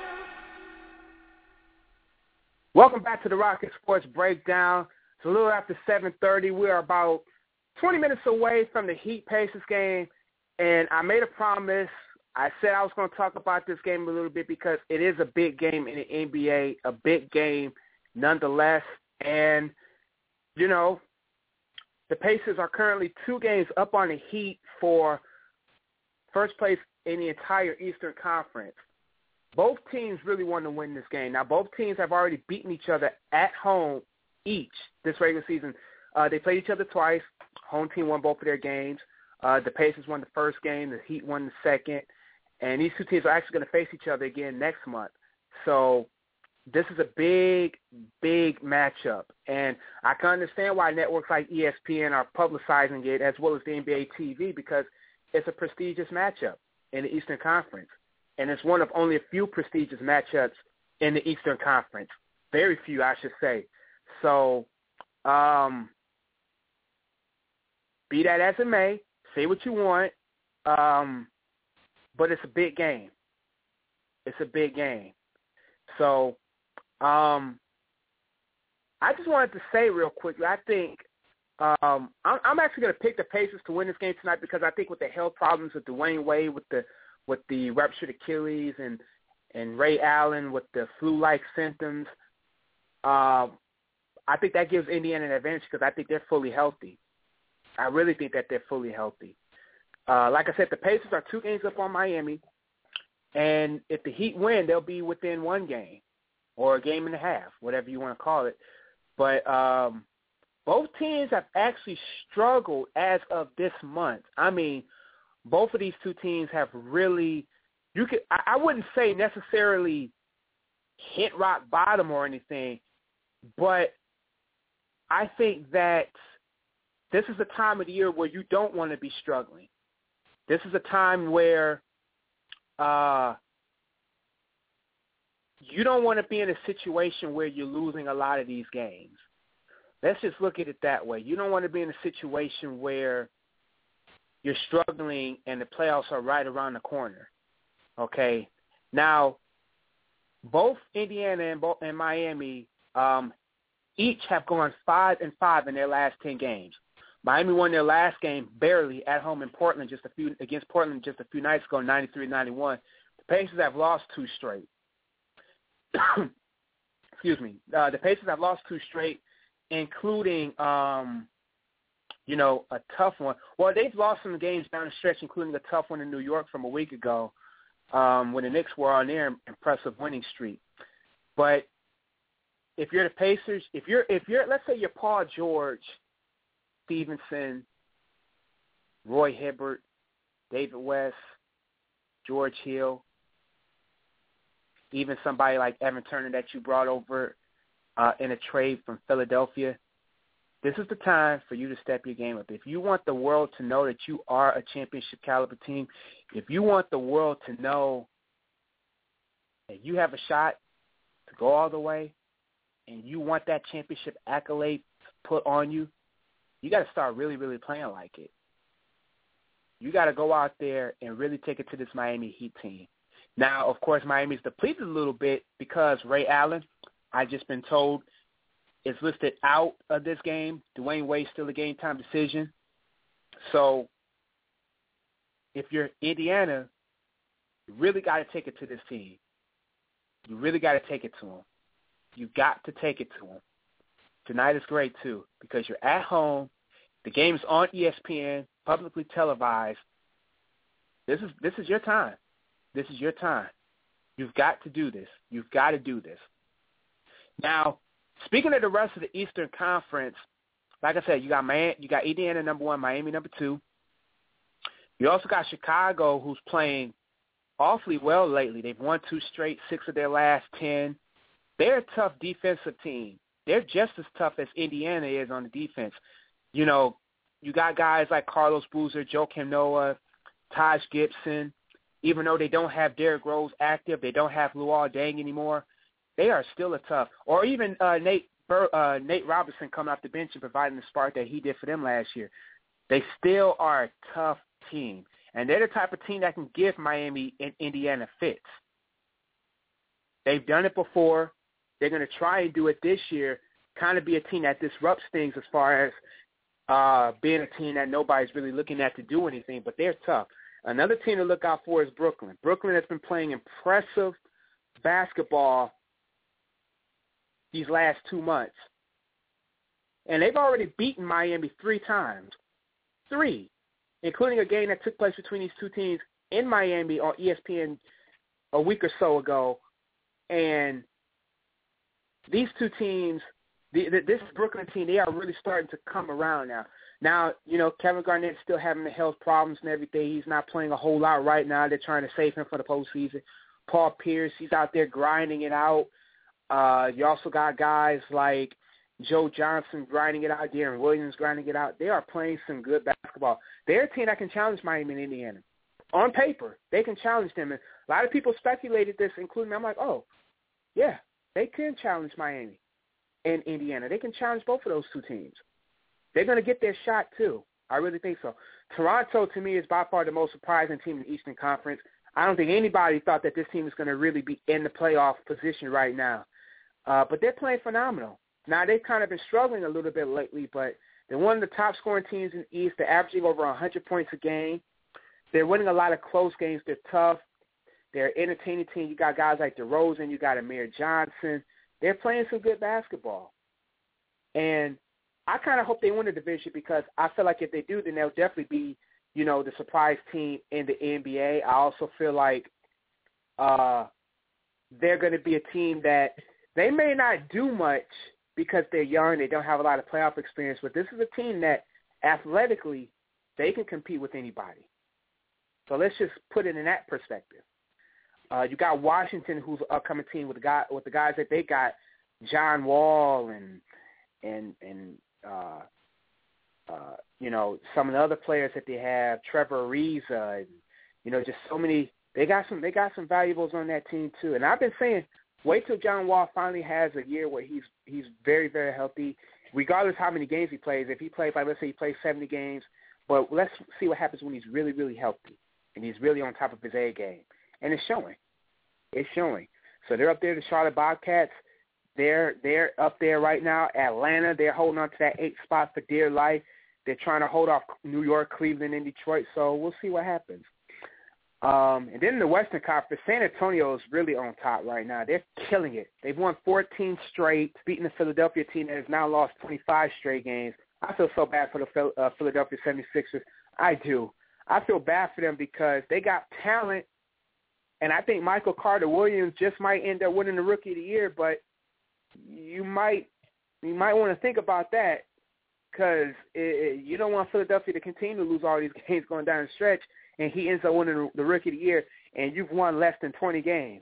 F: Welcome back to the Rocket Sports Breakdown. It's a little after seven thirty. We are about twenty minutes away from the Heat Pacers game, and I made a promise. I said I was going to talk about this game a little bit because it is a big game in the N B A, a big game nonetheless. And, you know, the Pacers are currently two games up on the Heat for first place in the entire Eastern Conference. Both teams really want to win this game. Now, both teams have already beaten each other at home each this regular season. Uh, they played each other twice. Home team won both of their games. Uh, the Pacers won the first game. The Heat won the second. And these two teams are actually going to face each other again next month. So this is a big, big matchup. And I can understand why networks like E S P N are publicizing it as well as the N B A T V because it's a prestigious matchup in the Eastern Conference. And it's one of only a few prestigious matchups in the Eastern Conference. Very few, I should say. So um, be that as it may, say what you want, um, but it's a big game. It's a big game. So um, I just wanted to say real quickly, I think um, I'm, I'm actually going to pick the Pacers to win this game tonight because I think with the health problems with Dwayne Wade, with the with the ruptured Achilles, and and Ray Allen with the flu-like symptoms, um, I think that gives Indiana an advantage because I think they're fully healthy. I really think that they're fully healthy. Uh, like I said, the Pacers are two games up on Miami, and if the Heat win, they'll be within one game or a game and a half, whatever you want to call it. But um, both teams have actually struggled as of this month. I mean, both of these two teams have really – you could I, I wouldn't say necessarily hit rock bottom or anything, but I think that this is the time of the year where you don't want to be struggling. This is a time where uh, you don't want to be in a situation where you're losing a lot of these games. Let's just look at it that way. You don't want to be in a situation where you're struggling and the playoffs are right around the corner. Okay? Now, both Indiana and, both, and Miami um, each have gone five and five in their last ten games. Miami won their last game barely at home in Portland just a few against Portland just a few nights ago, ninety-three ninety-one. The Pacers have lost two straight. Excuse me. Uh, the Pacers have lost two straight, including, um, you know, a tough one. Well, they've lost some games down the stretch, including a tough one in New York from a week ago um, when the Knicks were on their impressive winning streak. But if you're the Pacers, if you're if you're let's say you're Paul George, Stevenson, Roy Hibbert, David West, George Hill, even somebody like Evan Turner that you brought over uh, in a trade from Philadelphia, this is the time for you to step your game up. If you want the world to know that you are a championship caliber team, if you want the world to know that you have a shot to go all the way, and you want that championship accolade put on you, you got to start really, really playing like it. You got to go out there and really take it to this Miami Heat team. Now, of course, Miami's depleted a little bit because Ray Allen, I've just been told, is listed out of this game. Dwayne Wade's still a game-time decision. So if you're Indiana, you really got to take it to this team. You really got to take it to them. You got to take it to them. Tonight is great, too, because you're at home. The game's on E S P N, publicly televised. This is this is your time. This is your time. You've got to do this. You've got to do this. Now, speaking of the rest of the Eastern Conference, like I said, you got Miami, you got Indiana number one, Miami number two. You also got Chicago, who's playing awfully well lately. They've won two straight, six of their last ten. They're a tough defensive team. They're just as tough as Indiana is on the defense. You know, you got guys like Carlos Boozer, Joakim Noah, Taj Gibson. Even though they don't have Derrick Rose active, they don't have Luol Deng anymore, they are still a tough. Or even uh, Nate Bur- uh, Nate Robinson coming off the bench and providing the spark that he did for them last year. They still are a tough team. And they're the type of team that can give Miami and Indiana fits. They've done it before. They're going to try and do it this year, kind of be a team that disrupts things as far as uh, being a team that nobody's really looking at to do anything, but they're tough. Another team to look out for is Brooklyn. Brooklyn has been playing impressive basketball these last two months. And they've already beaten Miami three times. Three, including a game that took place between these two teams in Miami on E S P N a week or so ago. And these two teams, the, the, this Brooklyn team, they are really starting to come around now. Now, you know, Kevin Garnett's still having the health problems and everything. He's not playing a whole lot right now. They're trying to save him for the postseason. Paul Pierce, he's out there grinding it out. Uh, you also got guys like Joe Johnson grinding it out, Deron Williams grinding it out. They are playing some good basketball. They're a team that can challenge Miami and Indiana. On paper, they can challenge them. And a lot of people speculated this, including me. I'm like, oh, yeah, they can challenge Miami and Indiana. They can challenge both of those two teams. They're going to get their shot, too. I really think so. Toronto, to me, is by far the most surprising team in the Eastern Conference. I don't think anybody thought that this team was going to really be in the playoff position right now. Uh, but they're playing phenomenal. Now, they've kind of been struggling a little bit lately, but they're one of the top-scoring teams in the East. They're averaging over one hundred points a game. They're winning a lot of close games. They're tough. They're an entertaining team. You got guys like DeRozan. You got Amir Johnson. They're playing some good basketball. And I kind of hope they win the division because I feel like if they do, then they'll definitely be, you know, the surprise team in the N B A. I also feel like uh, they're going to be a team that they may not do much because they're young. They don't have a lot of playoff experience. But this is a team that athletically they can compete with anybody. So let's just put it in that perspective. Uh, you got Washington, who's an upcoming team with the guy with the guys that they got, John Wall and and and uh, uh, you know some of the other players that they have, Trevor Ariza, and you know just so many. They got some they got some valuables on that team too. And I've been saying, wait till John Wall finally has a year where he's he's very very healthy, regardless how many games he plays. If he plays, like let's say he plays seventy games, but let's see what happens when he's really really healthy and he's really on top of his A game. And it's showing. It's showing. So they're up there, the Charlotte Bobcats. They're they're up there right now. Atlanta, they're holding on to that eighth spot for dear life. They're trying to hold off New York, Cleveland, and Detroit. So we'll see what happens. Um, and then in the Western Conference, San Antonio is really on top right now. They're killing it. They've won fourteen straight, beating the Philadelphia team that has now lost twenty-five straight games. I feel so bad for the uh, Philadelphia seventy-sixers. I do. I feel bad for them because they got talent. And I think Michael Carter-Williams just might end up winning the Rookie of the Year, but you might you might want to think about that because you don't want Philadelphia to continue to lose all these games going down the stretch, and he ends up winning the Rookie of the Year, and you've won less than twenty games.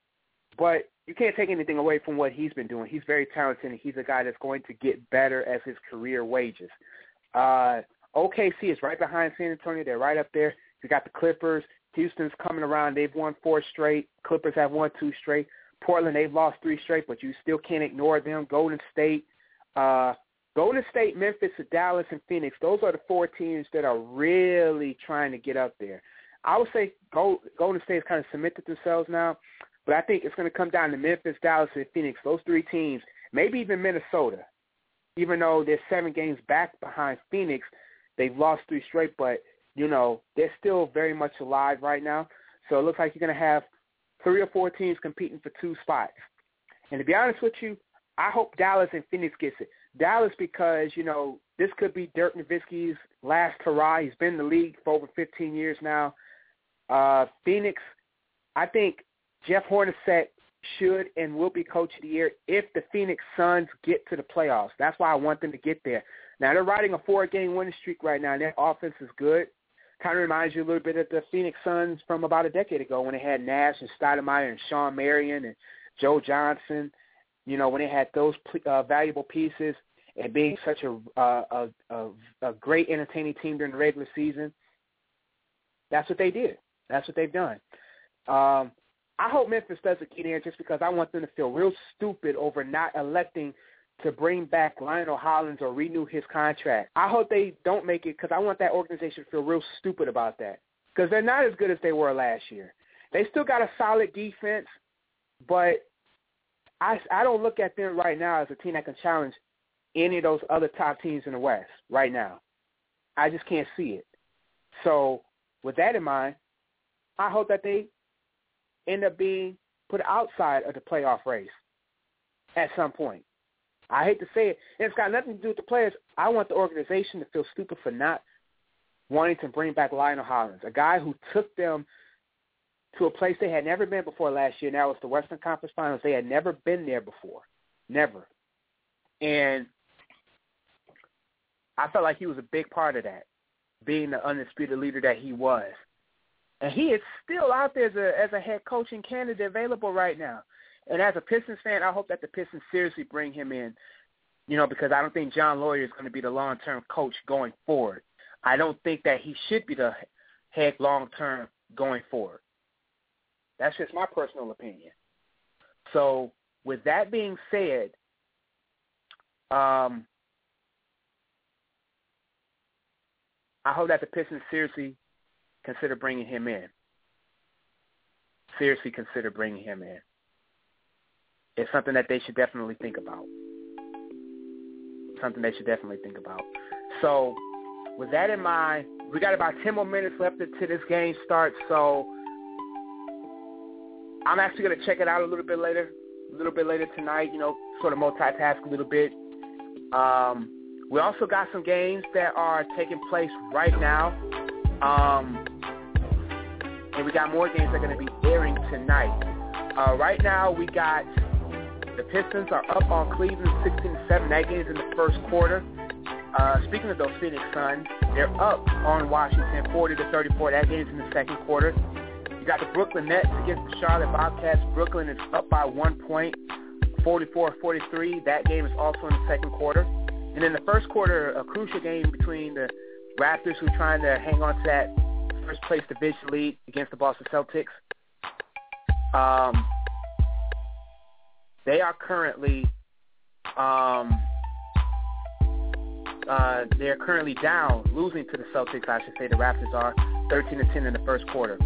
F: But you can't take anything away from what he's been doing. He's very talented, and he's a guy that's going to get better as his career wages. Uh, O K C is right behind San Antonio. They're right up there. You got the Clippers. Houston's coming around. They've won four straight. Clippers have won two straight. Portland, they've lost three straight, but you still can't ignore them. Golden State, uh, Golden State, Memphis, Dallas, and Phoenix, those are the four teams that are really trying to get up there. I would say Golden State has kind of cemented themselves now, but I think it's going to come down to Memphis, Dallas, and Phoenix, those three teams, maybe even Minnesota. Even though they're seven games back behind Phoenix, they've lost three straight, but you know, they're still very much alive right now. So it looks like you're going to have three or four teams competing for two spots. And to be honest with you, I hope Dallas and Phoenix gets it. Dallas because, you know, this could be Dirk Nowitzki's last hurrah. He's been in the league for over fifteen years now. Uh, Phoenix, I think Jeff Hornacek should and will be Coach of the Year if the Phoenix Suns get to the playoffs. That's why I want them to get there. Now, they're riding a four-game winning streak right now, and their offense is good. Kind of reminds you a little bit of the Phoenix Suns from about a decade ago when they had Nash and Stoudemire and Sean Marion and Joe Johnson, you know, when they had those uh, valuable pieces and being such a, uh, a, a, a great entertaining team during the regular season. That's what they did. That's what they've done. Um, I hope Memphis doesn't get in just because I want them to feel real stupid over not electing to bring back Lionel Hollins or renew his contract. I hope they don't make it because I want that organization to feel real stupid about that because they're not as good as they were last year. They still got a solid defense, but I, I don't look at them right now as a team that can challenge any of those other top teams in the West right now. I just can't see it. So with that in mind, I hope that they end up being put outside of the playoff race at some point. I hate to say it. It's got nothing to do with the players. I want the organization to feel stupid for not wanting to bring back Lionel Hollins, a guy who took them to a place they had never been before last year. Now it's the Western Conference Finals. They had never been there before. Never. And I felt like he was a big part of that, being the undisputed leader that he was. And he is still out there as a, as a head coaching candidate available right now. And as a Pistons fan, I hope that the Pistons seriously bring him in, you know, because I don't think John Lawyer is going to be the long-term coach going forward. I don't think that he should be the head long-term going forward. That's just my personal opinion. So with that being said, um, I hope that the Pistons seriously consider bringing him in. seriously consider bringing him in. It's something that they should definitely think about. Something they should definitely think about. So with that in mind, we got about ten more minutes left until this game starts. So I'm actually going to check it out a little bit later, a little bit later tonight, you know, sort of multitask a little bit. Um, we also got some games that are taking place right now. Um, and we got more games that are going to be airing tonight. Uh, right now we got the Pistons are up on Cleveland sixteen to seven. That game's in the first quarter. Uh, speaking of those Phoenix Suns, they're up on Washington forty to thirty-four. That game's in the second quarter. You got the Brooklyn Nets against the Charlotte Bobcats. Brooklyn is up by one point, forty-four forty-three. That game is also in the second quarter. And in the first quarter, a crucial game between the Raptors, who are trying to hang on to that first place division lead against the Boston Celtics. Um, they are currently um, uh, they're currently down, losing to the Celtics, I should say. The Raptors are thirteen to ten in the first quarter.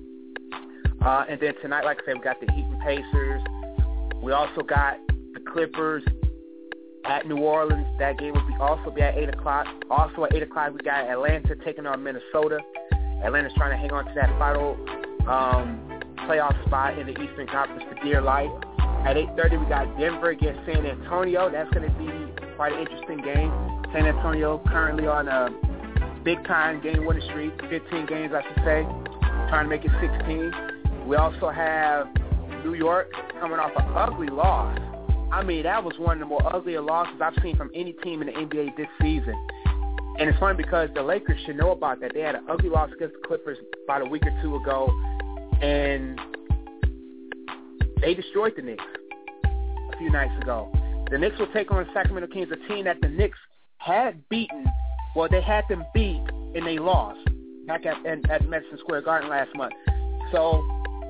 F: Uh, and then tonight, like I said, we got the Heat and Pacers. We also got the Clippers at New Orleans. That game will be also be at eight o'clock. Also at eight o'clock, we got Atlanta taking on Minnesota. Atlanta's trying to hang on to that final um, playoff spot in the Eastern Conference for dear life. At eight thirty, we got Denver against San Antonio. That's going to be quite an interesting game. San Antonio currently on a big-time game-winning streak, fifteen games, I should say, trying to make it sixteen. We also have New York coming off an ugly loss. I mean, that was one of the more uglier losses I've seen from any team in the N B A this season. And it's funny because the Lakers should know about that. They had an ugly loss against the Clippers about a week or two ago, and they destroyed the Knicks a few nights ago. The Knicks will take on the Sacramento Kings, a team that the Knicks had beaten. Well, they had them beat, and they lost back at, at Madison Square Garden last month. So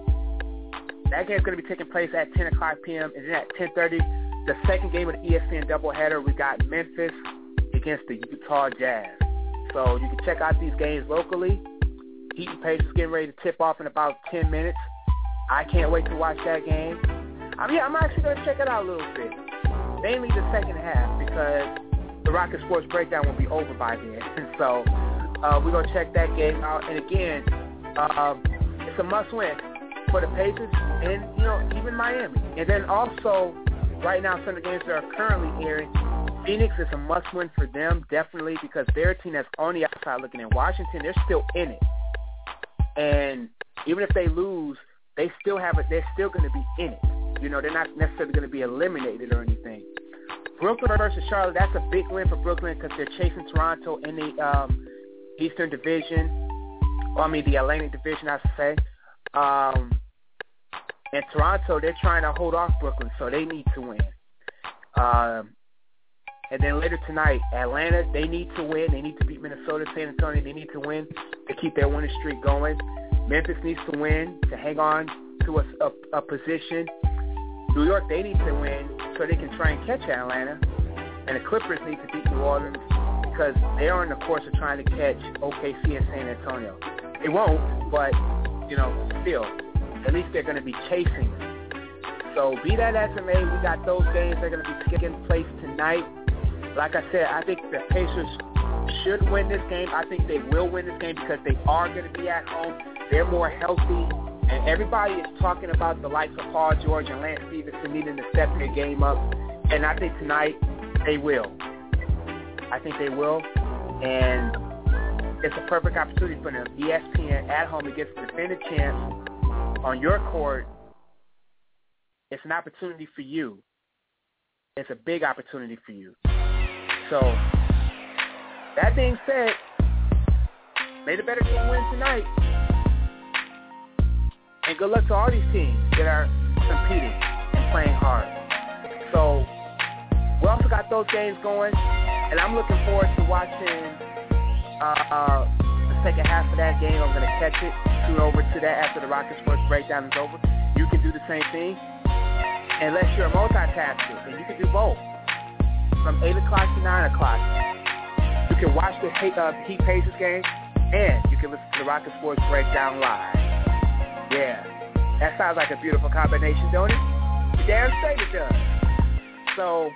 F: that game's going to be taking place at ten o'clock p.m. And then at ten thirty, the second game of the E S P N doubleheader, we got Memphis against the Utah Jazz. So you can check out these games locally. Heat and Pacers getting ready to tip off in about ten minutes. I can't wait to watch that game. I mean, I'm actually going to check it out a little bit, mainly the second half, because the Rocket Sports Breakdown will be over by then. So uh, we're going to check that game out. And again, uh, it's a must-win for the Pacers and, you know, even Miami. And then also, right now, some of the games that are currently airing, Phoenix is a must-win for them, definitely, because they're a team that's on the outside looking in. Washington, they're still in it. And even if they lose, they still have it. They're still going to be in it. You know, they're not necessarily going to be eliminated or anything. Brooklyn versus Charlotte, that's a big win for Brooklyn because they're chasing Toronto in the um, Eastern Division. Or, I mean, the Atlantic Division, I should say. Um, and Toronto, they're trying to hold off Brooklyn, so they need to win. Um, and then later tonight, Atlanta, they need to win. They need to beat Minnesota, San Antonio. They need to win to keep their winning streak going. Memphis needs to win to hang on to a, a, a position. New York, they need to win so they can try and catch Atlanta. And the Clippers need to beat New Orleans because they're on the course of trying to catch O K C and San Antonio. They won't, but, you know, still, at least they're going to be chasing them. So be that as it may, we got those games. They're going to be taking place tonight. Like I said, I think the Pacers should win this game. I think they will win this game because they are going to be at home. They're more healthy. And everybody is talking about the likes of Paul George and Lance Stevenson needing to step their game up. And I think tonight they will. I think they will. And it's a perfect opportunity for them. E S P N at home against the defending champs on your court. It's an opportunity for you. It's a big opportunity for you. So, that being said, may the better team win tonight. And good luck to all these teams that are competing and playing hard. So, we also got those games going, and I'm looking forward to watching uh, uh, the second half of that game. I'm going to catch it, tune over to that after the Rocket Sports Breakdown is over. You can do the same thing, unless you're a multitasker, and you can do both. From eight o'clock to nine o'clock, you can watch the uh, Heat Pacers game, and you can listen to the Rocket Sports Breakdown live. Yeah. That sounds like a beautiful combination, don't it? You damn straight it does. So,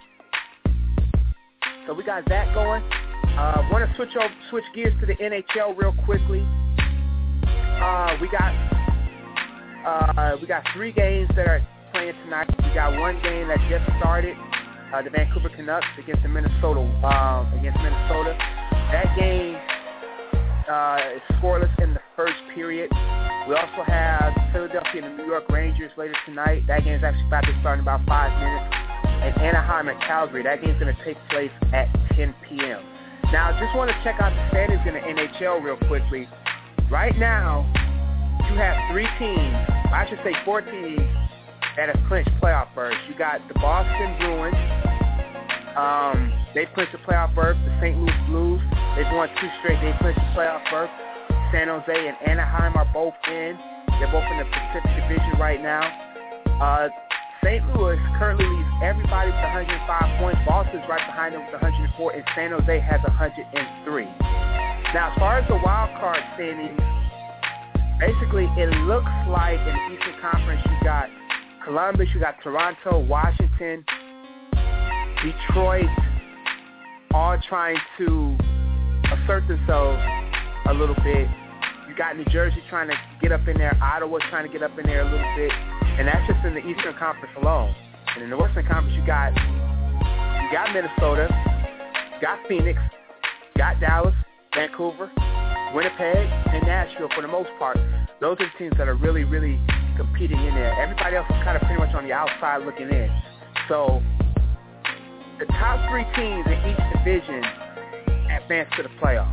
F: so we got that going. Uh, want to switch over, switch gears to the N H L real quickly. Uh, we got uh, we got three games that are playing tonight. We got one game that just started. Uh, the Vancouver Canucks against the Minnesota um, against Minnesota. That game uh, is scoreless in the first period. We also have Philadelphia and the New York Rangers later tonight. That game is actually about to start in about five minutes. And Anaheim and Calgary. That game is going to take place at ten p.m. Now, I just want to check out the standings in the N H L real quickly. Right now, you have three teams, I should say four teams, that have clinched playoff berths. You got the Boston Bruins. Um, they clinched the playoff berth. The Saint Louis Blues, they've won two straight. They clinched the playoff berth. San Jose and Anaheim are both in. They're both in the Pacific Division right now. Uh, Saint Louis currently leads everybody with one hundred five points. Boston's right behind them with one hundred four, and San Jose has one hundred three. Now, as far as the wild card standings, basically it looks like in the Eastern Conference you got Columbus, you got Toronto, Washington, Detroit, all trying to assert themselves a little bit. You got New Jersey trying to get up in there. Ottawa trying to get up in there a little bit. And that's just in the Eastern Conference alone. And in the Western Conference, you got you got Minnesota, you got Phoenix, you got Dallas, Vancouver, Winnipeg, and Nashville for the most part. Those are the teams that are really, really competing in there. Everybody else is kind of pretty much on the outside looking in. So the top three teams in each division advance to the playoffs.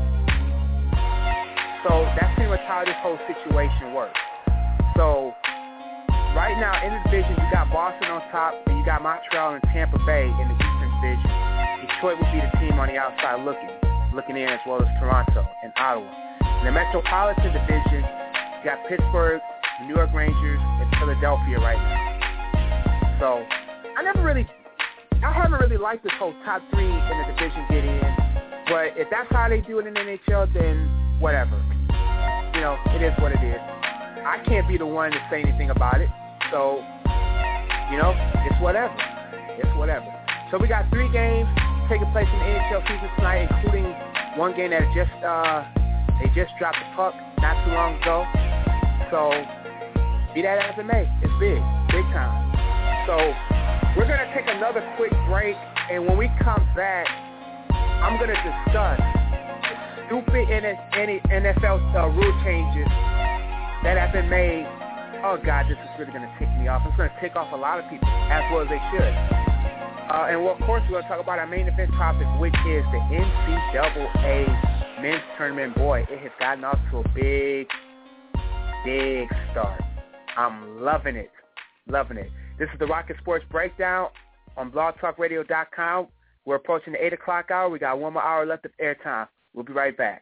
F: So that's pretty much how this whole situation works. So right now in the division, you got Boston on top, and you got Montreal and Tampa Bay in the Eastern Division. Detroit will be the team on the outside looking, looking in, as well as Toronto and Ottawa. In the Metropolitan Division, you got Pittsburgh, the New York Rangers, and Philadelphia right now. So I never really, I haven't really liked this whole top three in the division get in. But if that's how they do it in the N H L, then whatever. You know, it is what it is. I can't be the one to say anything about it. So, you know, it's whatever. It's whatever. So we got three games taking place in the N H L season tonight, including one game that just uh, they just dropped the puck not too long ago. So, be that as it may, it's big, big time. So, we're going to take another quick break, and when we come back, I'm going to discuss the stupid N F L uh, rule changes that have been made. Oh, God, this is really going to tick me off. It's going to tick off a lot of people, as well as they should. Uh, and, well, of course, we're going to talk about our main event topic, which is the N C double A men's tournament. Boy, it has gotten off to a big, big start. I'm loving it. Loving it. This is the Rocket Sports Breakdown on blog talk radio dot com. We're approaching the eight o'clock hour. We got one more hour left of airtime. We'll be right back.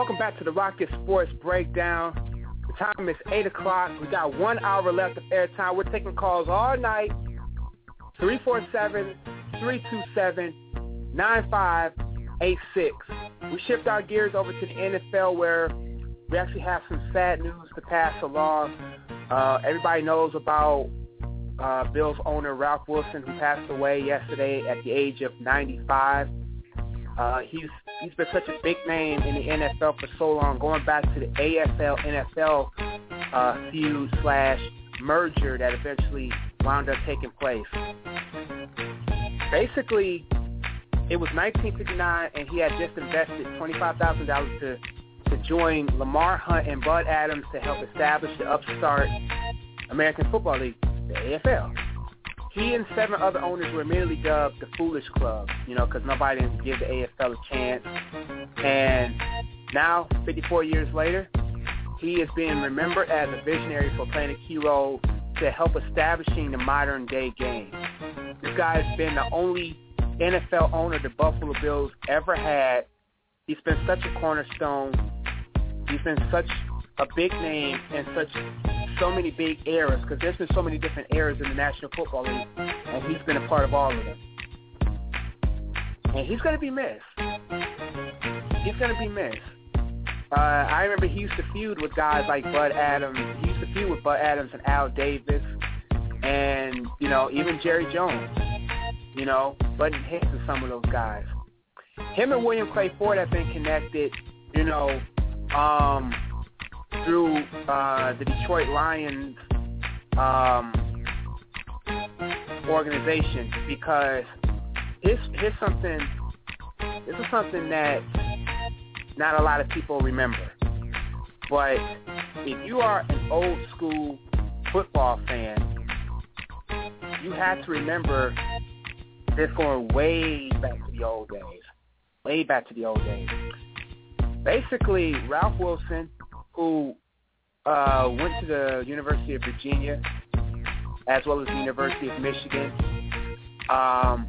F: Welcome back to the Rocket Sports Breakdown. The time is eight o'clock. We got one hour left of airtime. We're taking calls all night. three four seven, three two seven, nine five eight six. We shift our gears over to the N F L where we actually have some sad news to pass along. Uh, everybody knows about uh, Bills owner Ralph Wilson, who passed away yesterday at the age of ninety-five. Uh, he's he's been such a big name in the N F L for so long, going back to the A F L N F L uh, feud slash merger that eventually wound up taking place. Basically, it was nineteen fifty-nine, and he had just invested twenty-five thousand dollars to to join Lamar Hunt and Bud Adams to help establish the upstart American Football League, the A F L. He and seven other owners were immediately dubbed the Foolish Club, you know, because nobody didn't give the A F L a chance. And now, fifty-four years later, he is being remembered as a visionary for playing a key role to help establishing the modern-day game. This guy has been the only N F L owner the Buffalo Bills ever had. He's been such a cornerstone. He's been such a big name in such so many big eras, because there's been so many different eras in the National Football League, and he's been a part of all of them. And he's going to be missed. He's going to be missed. Uh, I remember he used to feud with guys like Bud Adams. He used to feud with Bud Adams and Al Davis, and, you know, even Jerry Jones, you know, butting heads with some of those guys. Him and William Clay Ford have been connected, you know, um, through uh, the Detroit Lions um, organization, because here's, here's something, this is something that not a lot of people remember. But if you are an old school football fan, you have to remember this going way back to the old days. Way back to the old days. Basically, Ralph Wilson, who uh, went to the University of Virginia as well as the University of Michigan, um,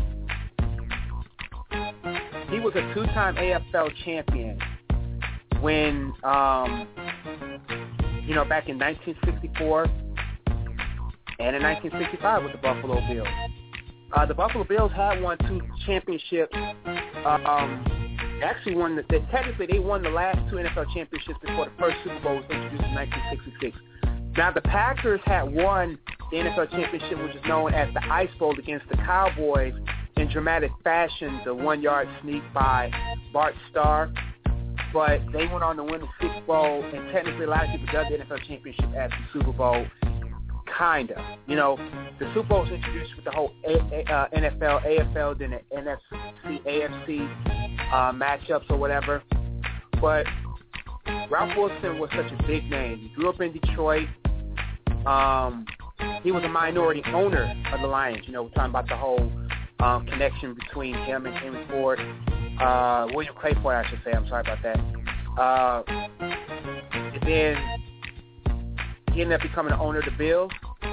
F: he was a two-time A F L champion when, um, you know, back in nineteen sixty-four and in nineteen sixty-five with the Buffalo Bills. Uh, the Buffalo Bills had won two championships. Um, actually won the, they, technically they won the last two N F L championships before the first Super Bowl was introduced in nineteen sixty-six. Now the Packers had won the N F L championship, which is known as the Ice Bowl, against the Cowboys in dramatic fashion, the one-yard sneak by Bart Starr. But they went on to win the Super Bowl, and technically a lot of people dubbed the N F L championship as the Super Bowl. Kinda. You know, the Super Bowl was introduced with the whole a- a- uh, N F L, A F L, then the N F C, A F C uh, matchups or whatever. But Ralph Wilson was such a big name. He grew up in Detroit. Um, he was a minority owner of the Lions. You know, we're talking about the whole um, connection between him and Henry Ford. Uh, William Clay Ford, I should say. I'm sorry about that. Uh, and then he ended up becoming the owner of the Bills.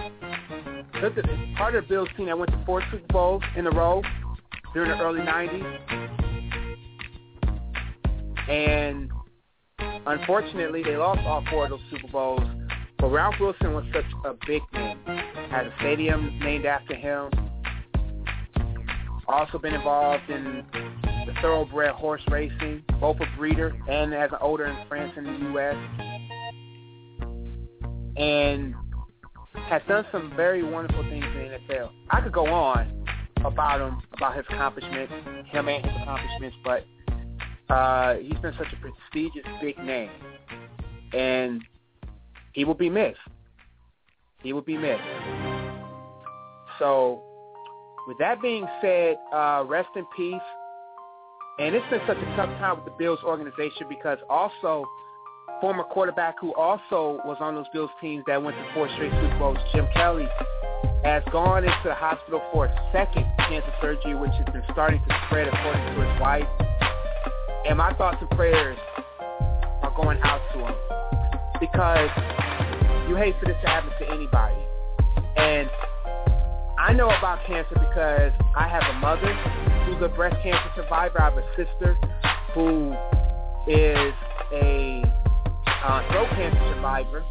F: Part of the Bills team that went to four Super Bowls in a row during the early nineties. And unfortunately, they lost all four of those Super Bowls. But Ralph Wilson was such a big name. Had a stadium named after him. Also been involved in the thoroughbred horse racing, both a breeder and as an owner in France and the U S And has done some very wonderful things in the N F L. I could go on about him, about his accomplishments, him and his accomplishments, but uh, he's been such a prestigious big name. And he will be missed. He will be missed. So, with that being said, uh, rest in peace. And it's been such a tough time with the Bills organization, because also former quarterback who also was on those Bills teams that went to four straight Super Bowls, Jim Kelly, has gone into the hospital for a second cancer surgery, which has been starting to spread according to his wife. And my thoughts and prayers are going out to him, because you hate for this to happen to anybody. And I know about cancer because I have a mother who's a breast cancer survivor. I have a sister who is a uh, throat cancer survivor,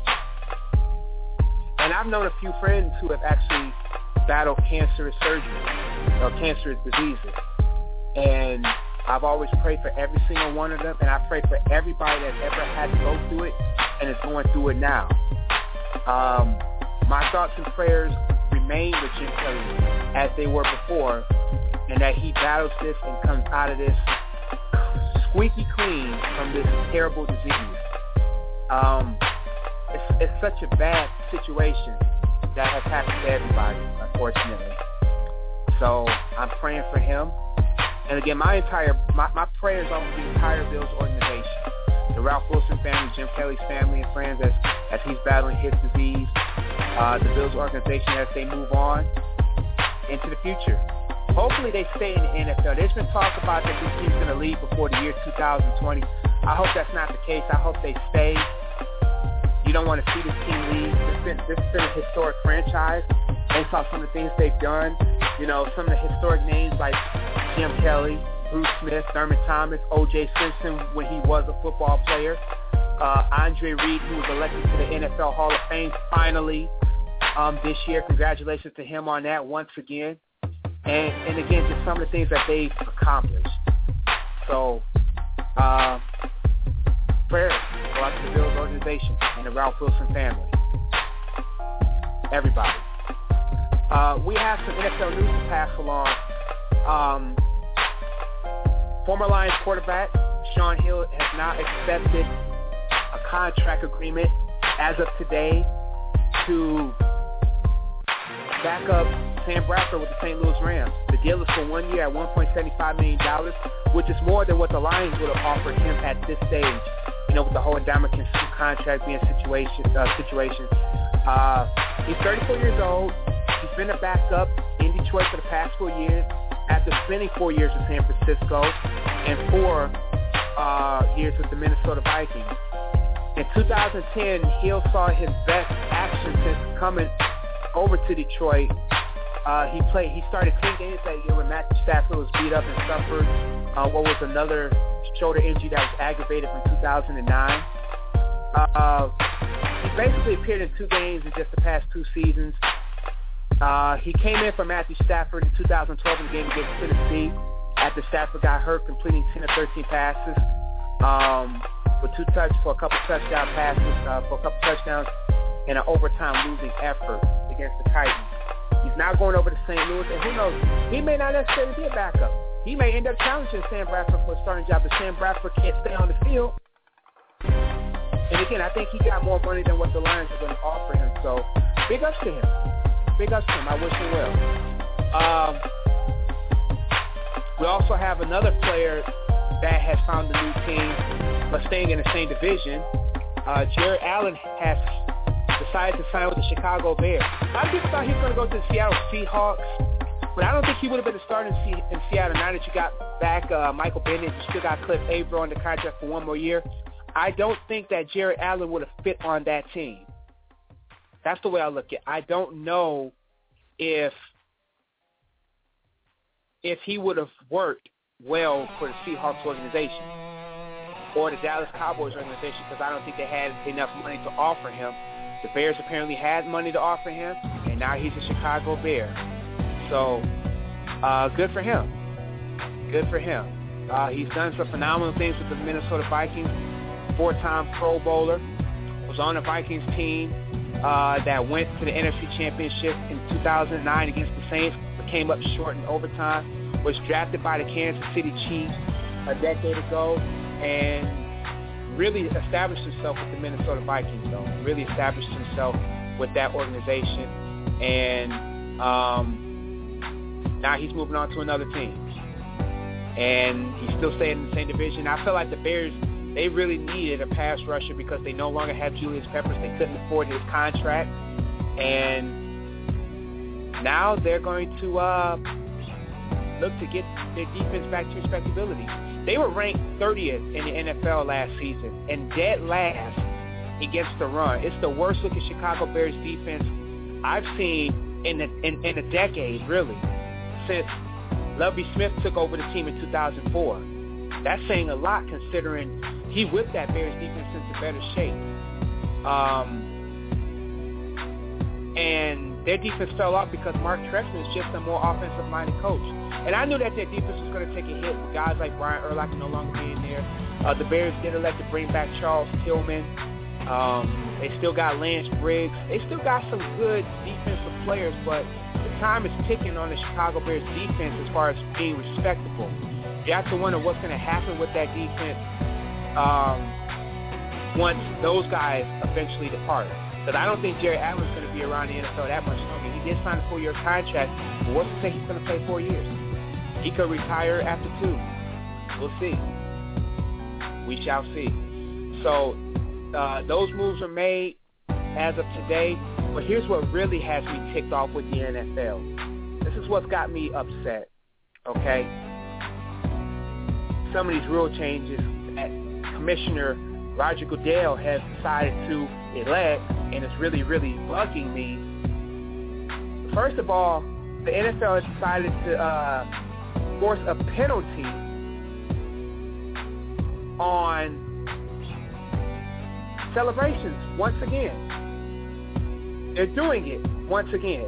F: and I've known a few friends who have actually battled cancerous surgery or cancerous diseases, and I've always prayed for every single one of them, and I pray for everybody that's ever had to go through it and is going through it now. Um, my thoughts and prayers remain with Jim Kelly as they were before, and that he battles this and comes out of this squeaky clean from this terrible disease. Um, it's, it's such a bad situation that has happened to everybody, unfortunately. So I'm praying for him. And again, my entire my, my prayers are for the entire Bills organization, the Ralph Wilson family, Jim Kelly's family and friends as as he's battling his disease, uh, the Bills organization as they move on into the future. Hopefully they stay in the N F L. There's been talk about that this team's going to leave before the year two thousand twenty. I hope that's not the case. I hope they stay. You don't want to see this team leave. This has been, this has been a historic franchise. Based off some of the things they've done, you know, some of the historic names like Jim Kelly, Bruce Smith, Thurman Thomas, O J Simpson when he was a football player, uh, Andre Reed, who was elected to the N F L Hall of Fame finally um, this year. Congratulations to him on that once again. And, and again, just some of the things that they've accomplished. So, uh, prayers go out to the Bills organization and the Ralph Wilson family. Everybody. Uh, we have some N F L news to pass along. Um, former Lions quarterback Sean Hill has now accepted a contract agreement as of today to back up Sam Bradford with the Saint Louis Rams. The deal is for one year at one point seven five million dollars, which is more than what the Lions would have offered him at this stage. You know, with the whole Ndamukong Suh contract being situation uh, situation. Uh, he's thirty-four years old. He's been a backup in Detroit for the past four years after spending four years with San Francisco and four uh, years with the Minnesota Vikings. In two thousand ten, Hill saw his best action since coming over to Detroit. Uh, he played. He started ten games that year when Matthew Stafford was beat up and suffered uh, what was another shoulder injury that was aggravated from two thousand nine. Uh, he basically appeared in two games in just the past two seasons. Uh, he came in for Matthew Stafford in two thousand twelve in the game against Tennessee after Stafford got hurt, completing ten of thirteen passes um, with two touch for a couple touchdown passes, uh, for a couple touchdowns, and an overtime losing effort against the Titans. He's now going over to Saint Louis, and who knows, he may not necessarily be a backup. He may end up challenging Sam Bradford for a starting job if Sam Bradford can't stay on the field. And again, I think he got more money than what the Lions are going to offer him, so big ups to him. Big ups to him. I wish him well. Um, we also have another player that has found a new team, but staying in the same division. Uh, Jared Allen has decided to sign with the Chicago Bears. A lot of people thought he was going to go to the Seattle Seahawks, but I don't think he would have been a starter in, C- in Seattle. Now that you got back uh, Michael Bennett, you still got Cliff Averill on the contract for one more year. I don't think that Jared Allen would have fit on that team. That's the way I look at it. I don't know if if he would have worked well for the Seahawks organization or the Dallas Cowboys organization, because I don't think they had enough money to offer him. The Bears apparently had money to offer him, and now he's a Chicago Bear. So, uh, good for him. Good for him. Uh, he's done some phenomenal things with the Minnesota Vikings. Four-time Pro Bowler. Was on the Vikings team uh, that went to the N F C Championship in two thousand nine against the Saints, but came up short in overtime. Was drafted by the Kansas City Chiefs a decade ago, and really established himself with the Minnesota Vikings, though. Really established himself with that organization, and um, now he's moving on to another team. And he's still staying in the same division. I feel like the Bears, they really needed a pass rusher because they no longer have Julius Peppers. They couldn't afford his contract. And now they're going to uh, look to get their defense back to respectability. They were ranked thirtieth in the N F L last season and dead last against the run. It's the worst looking Chicago Bears defense I've seen in a, in, in a decade, really, since Lovie Smith took over the team in two thousand four. That's saying a lot considering he whipped that Bears defense into better shape. Um, and their defense fell off because Mark Trestman is just a more offensive-minded coach. And I knew that their defense was going to take a hit with guys like Brian Urlacher no longer being there. Uh, the Bears did elect to bring back Charles Tillman. Um, they still got Lance Briggs. They still got some good defensive players, but the time is ticking on the Chicago Bears defense as far as being respectable. You have to wonder what's going to happen with that defense um, once those guys eventually depart. Because I don't think Jerry Allen's going to be around the N F L that much longer. He did sign a four-year contract, but what's to say he's going to play four years? He could retire after two. We'll see. We shall see. So uh, those moves are made as of today. But here's what really has me ticked off with the N F L. This is what's got me upset, okay? Some of these rule changes that Commissioner Roger Goodell has decided to elect, and it's really, really bugging me. First of all, the N F L has decided to uh, force a penalty on celebrations once again. They're doing it once again.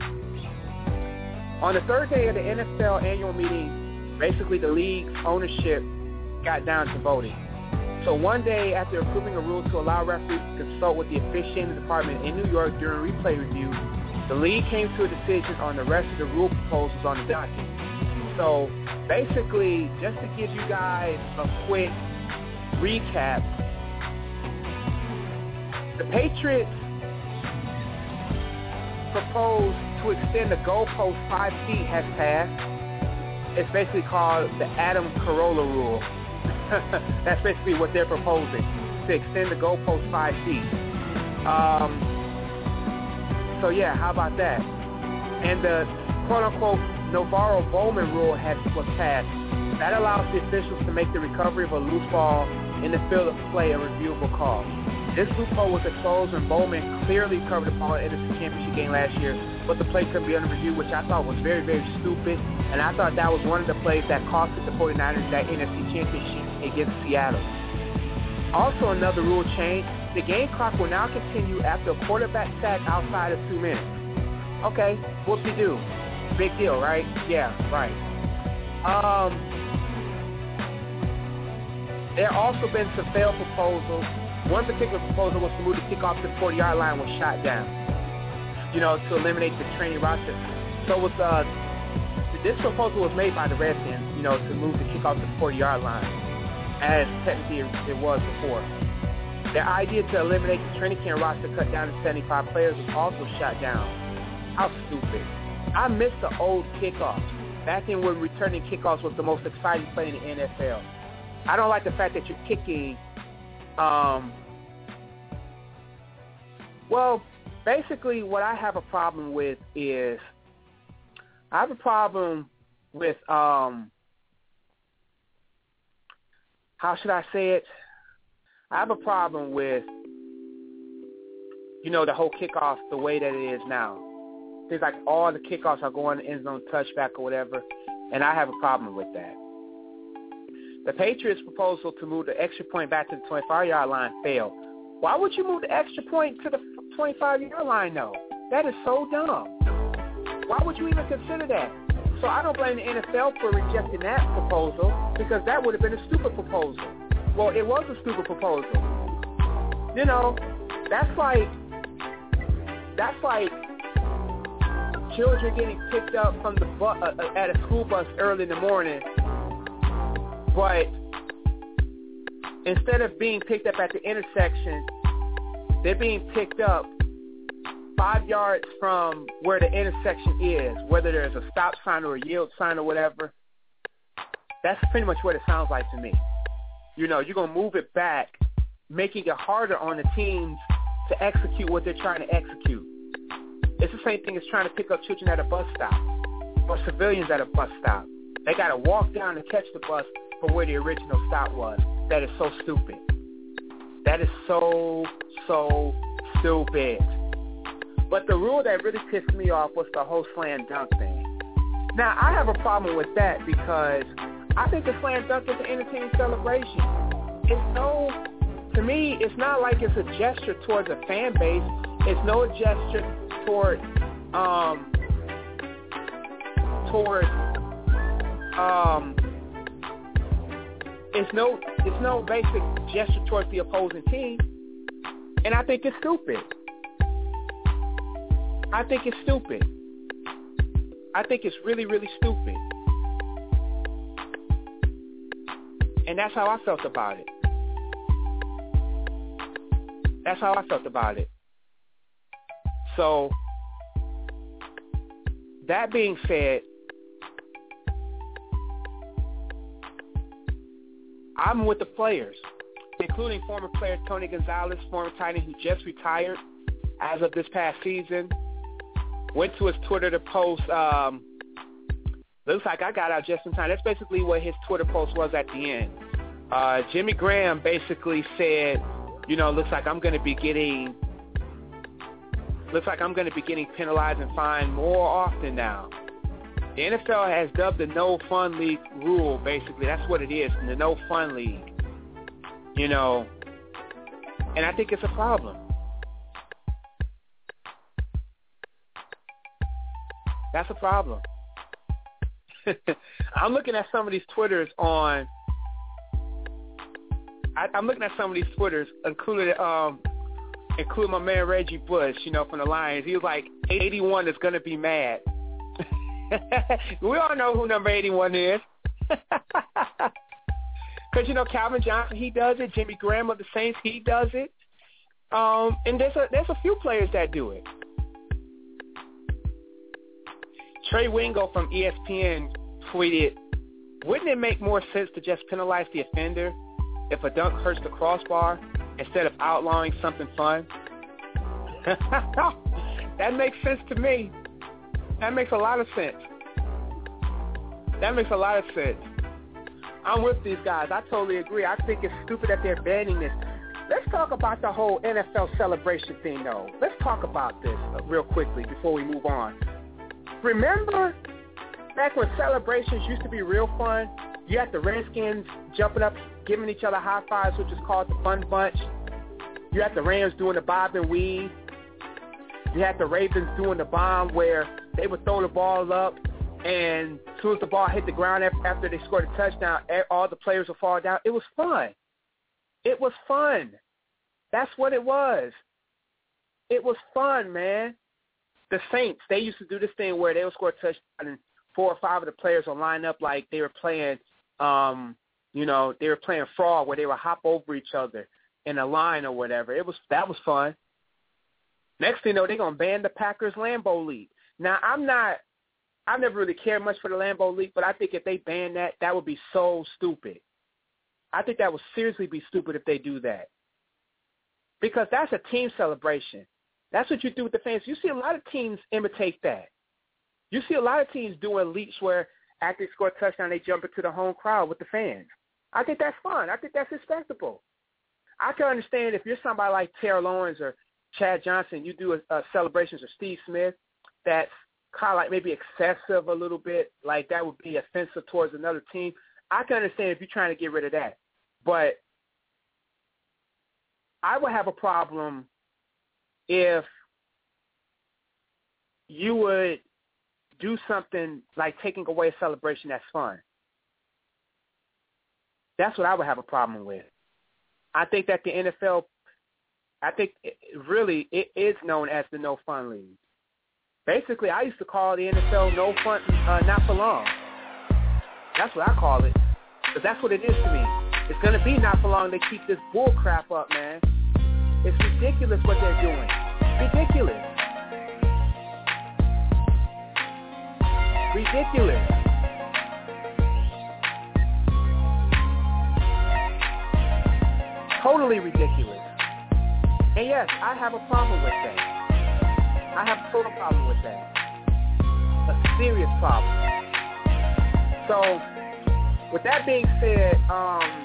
F: On the third day of the N F L annual meeting, basically the league's ownership got down to voting. So one day after approving a rule to allow referees to consult with the officiating department in New York during replay review, the league came to a decision on the rest of the rule proposals on the docket. So basically, just to give you guys a quick recap, the Patriots proposed to extend the goalpost five feet has passed. It's basically called the Adam Carolla rule. That's basically what they're proposing, to extend the goalpost five feet. Um, so yeah, how about that? And the quote-unquote Navarro Bowman rule has was passed. That allows the officials to make the recovery of a loose ball in the field of play a reviewable call. This loophole was exposed when Bowman clearly covered the ball in the N F C Championship game last year, but the play couldn't be under review, which I thought was very, very stupid. And I thought that was one of the plays that costed the 49ers that N F C Championship against Seattle. Also, another rule change, the game clock will now continue after a quarterback sack outside of two minutes. Okay, whoop-de-doo. Big deal, right? Yeah, right. Um, there also been some failed proposals. One particular proposal was to move the kickoff to the forty-yard line was shot down, you know, to eliminate the training roster. So it was, uh, this proposal was made by the Redskins, you know, to move the kickoff to the forty-yard line, as technically it was before. Their idea to eliminate the training camp roster cut down to seventy-five players was also shot down. How stupid. I miss the old kickoffs, back in when returning kickoffs was the most exciting play in the N F L. I don't like the fact that you're kicking Um, well, basically what I have a problem with is I have a problem with, um, how should I say it? I have a problem with, you know, the whole kickoff the way that it is now. It's like all the kickoffs are going end zone touchback or whatever, and I have a problem with that. The Patriots' proposal to move the extra point back to the twenty-five-yard line failed. Why would you move the extra point to the twenty-five-yard line, though? That is so dumb. Why would you even consider that? So I don't blame the N F L for rejecting that proposal, because that would have been a stupid proposal. Well, it was a stupid proposal. You know, that's like, that's like children getting picked up from the bu- uh, at a school bus early in the morning, but instead of being picked up at the intersection, they're being picked up five yards from where the intersection is, whether there's a stop sign or a yield sign or whatever. That's pretty much what it sounds like to me. You know, you're going to move it back, making it harder on the teams to execute what they're trying to execute. It's the same thing as trying to pick up children at a bus stop or civilians at a bus stop. They got to walk down and catch the bus from where the original stop was. That is so stupid. That is so, so stupid. But the rule that really pissed me off was the whole slam dunk thing. Now, I have a problem with that because I think the slam dunk is an entertaining celebration. it's no, to me, it's not like it's a gesture towards a fan base. It's no gesture toward, um, toward, um, it's no, it's no basic gesture towards the opposing team. And I think it's stupid. I think it's stupid. I think it's really, really stupid. And that's how I felt about it. That's how I felt about it. So, that being said, I'm with the players, including former player Tony Gonzalez, former tight end who just retired as of this past season. Went to his Twitter to post, um, looks like I got out just in time. That's basically what his Twitter post was at the end. Uh, Jimmy Graham basically said, you know, looks like I'm going to be getting, looks like I'm going to be getting penalized and fined more often now. The N F L has dubbed the no fun league rule, basically. That's what it is, the no fun league. You know, and I think it's a problem. That's a problem. I'm looking at some of these Twitters on, I, I'm looking at some of these Twitters, including, um, including my man Reggie Bush, you know, from the Lions. He was like, eighty-one is going to be mad. We all know who number eighty-one is. Because, you know, Calvin Johnson, he does it. Jimmy Graham of the Saints, he does it. Um, and there's a, there's a few players that do it. Trey Wingo from E S P N tweeted, wouldn't it make more sense to just penalize the offender if a dunk hurts the crossbar instead of outlawing something fun? That makes sense to me. That makes a lot of sense. That makes a lot of sense. I'm with these guys. I totally agree. I think it's stupid that they're banning this. Let's talk about the whole N F L celebration thing, though. Let's talk about this uh, real quickly before we move on. Remember back when celebrations used to be real fun? You had the Redskins jumping up, giving each other high fives, which is called the Fun Bunch. You had the Rams doing the bob and weave. You had the Ravens doing the bomb where they would throw the ball up, and as soon as the ball hit the ground after they scored a touchdown, all the players would fall down. It was fun. It was fun. That's what it was. It was fun, man. The Saints, they used to do this thing where they would score a touchdown and four or five of the players would line up like they were playing, um, you know, they were playing fraud where they would hop over each other in a line or whatever. It was that was fun. Next thing you know, they're going to ban the Packers Lambeau League. Now, I'm not – I've never really cared much for the Lambeau League, but I think if they ban that, that would be so stupid. I think that would seriously be stupid if they do that. Because that's a team celebration. That's what you do with the fans. You see a lot of teams imitate that. You see a lot of teams doing leaps where after they score a touchdown, they jump into the home crowd with the fans. I think that's fun. I think that's respectable. I can understand if you're somebody like Terrell Owens or Chad Johnson, you do a, a celebrations or Steve Smith, that's kind of like maybe excessive a little bit, like that would be offensive towards another team. I can understand if you're trying to get rid of that. But I would have a problem if you would do something like taking away a celebration that's fun. That's what I would have a problem with. I think that the N F L, I think it, really it is known as the No Fun League. Basically, I used to call the N F L No Fun, uh, Not For Long. That's what I call it, because that's what it is to me. It's going to be not for long. They keep this bull crap up, man. It's ridiculous what they're doing. Ridiculous. Ridiculous. Totally ridiculous. And yes, I have a problem with that. I have a total problem with that. A serious problem. So, with that being said, um,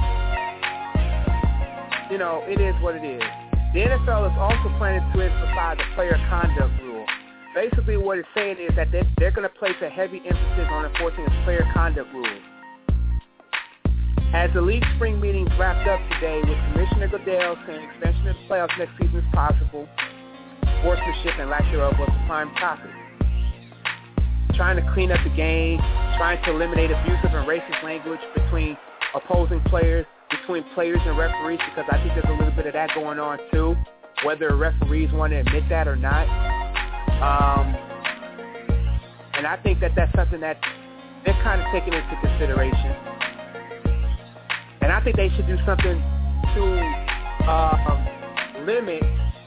F: you know, it is what it is. The N F L is also planning to emphasize the player conduct rule. Basically what it's saying is that they're, they're going to place a heavy emphasis on enforcing a player conduct rule. As the league spring meetings wrapped up today with Commissioner Goodell saying extension of the playoffs next season is possible, sportsmanship and lack thereof was the prime topic. Trying to clean up the game, trying to eliminate abusive and racist language between opposing players, between players and referees, because I think there's a little bit of that going on too, whether referees want to admit that or not. Um, and I think that that's something that they're kind of taking into consideration. And I think they should do something to uh, limit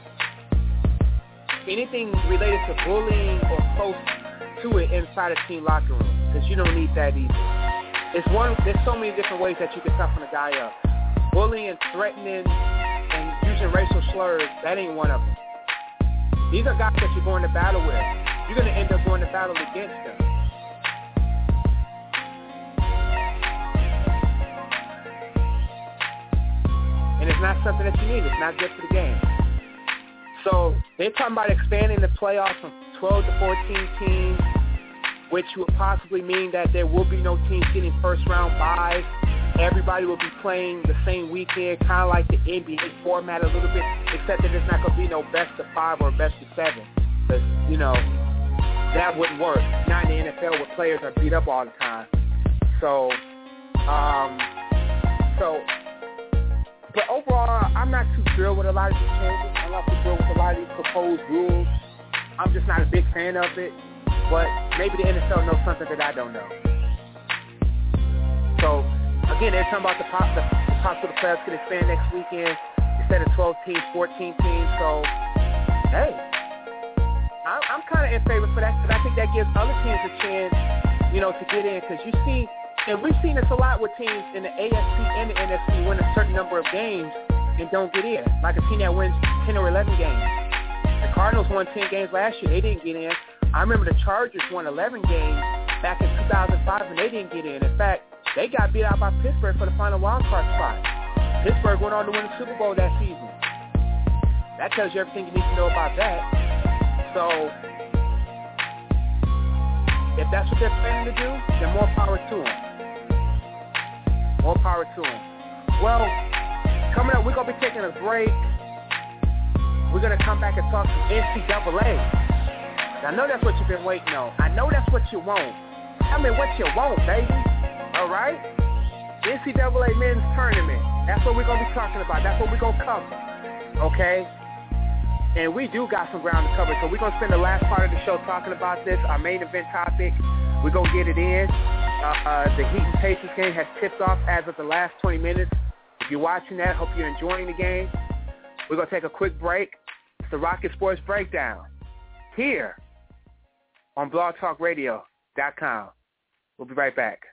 F: anything related to bullying or close to it inside a team locker room, because you don't need that either. It's one. There's so many different ways that you can toughen a guy up. Bullying, threatening, and using racial slurs, that ain't one of them. These are guys that you're going to battle with. You're going to end up going to battle against them. And it's not something that you need. It's not good for the game. So they're talking about expanding the playoffs from twelve to fourteen teams, which would possibly mean that there will be no teams getting first-round byes. Everybody will be playing the same weekend, kind of like the N B A format a little bit, except that there's not going to be no best of five or best of seven. Because, you know, that wouldn't work. Not in the N F L where players are beat up all the time. So, um, so, but overall, I'm not too thrilled with a lot of these changes. I'm not too thrilled with a lot of these proposed rules. I'm just not a big fan of it. But maybe the N F L knows something that I don't know. So, again, they're talking about the, pop, the, the possible the playoffs could expand next weekend instead of twelve teams, fourteen teams. So, hey, I'm, I'm kind of in favor for that because I think that gives other teams a chance, you know, to get in. Because you see, and we've seen this a lot with teams in the A F C and the N F C win a certain number of games and don't get in. Like a team that wins ten or eleven games. The Cardinals won ten games last year. They didn't get in. I remember the Chargers won eleven games back in two thousand five, and they didn't get in. In fact, they got beat out by Pittsburgh for the final wild card spot. Pittsburgh went on to win the Super Bowl that season. That tells you everything you need to know about that. So, if that's what they're planning to do, then more power to them. More power to them. Well, coming up, we're going to be taking a break. We're going to come back and talk some N C double A. I know that's what you've been waiting on. I know that's what you want. Tell me what you want, baby. All right? N C double A men's tournament. That's what we're going to be talking about. That's what we're going to cover. Okay? And we do got some ground to cover. So we're going to spend the last part of the show talking about this, our main event topic. We're going to get it in. Uh, uh, the Heat and Pacers game has tipped off as of the last twenty minutes. If you're watching that, hope you're enjoying the game. We're going to take a quick break. It's the Rocket Sports Breakdown here on blog talk radio dot com. We'll be right back.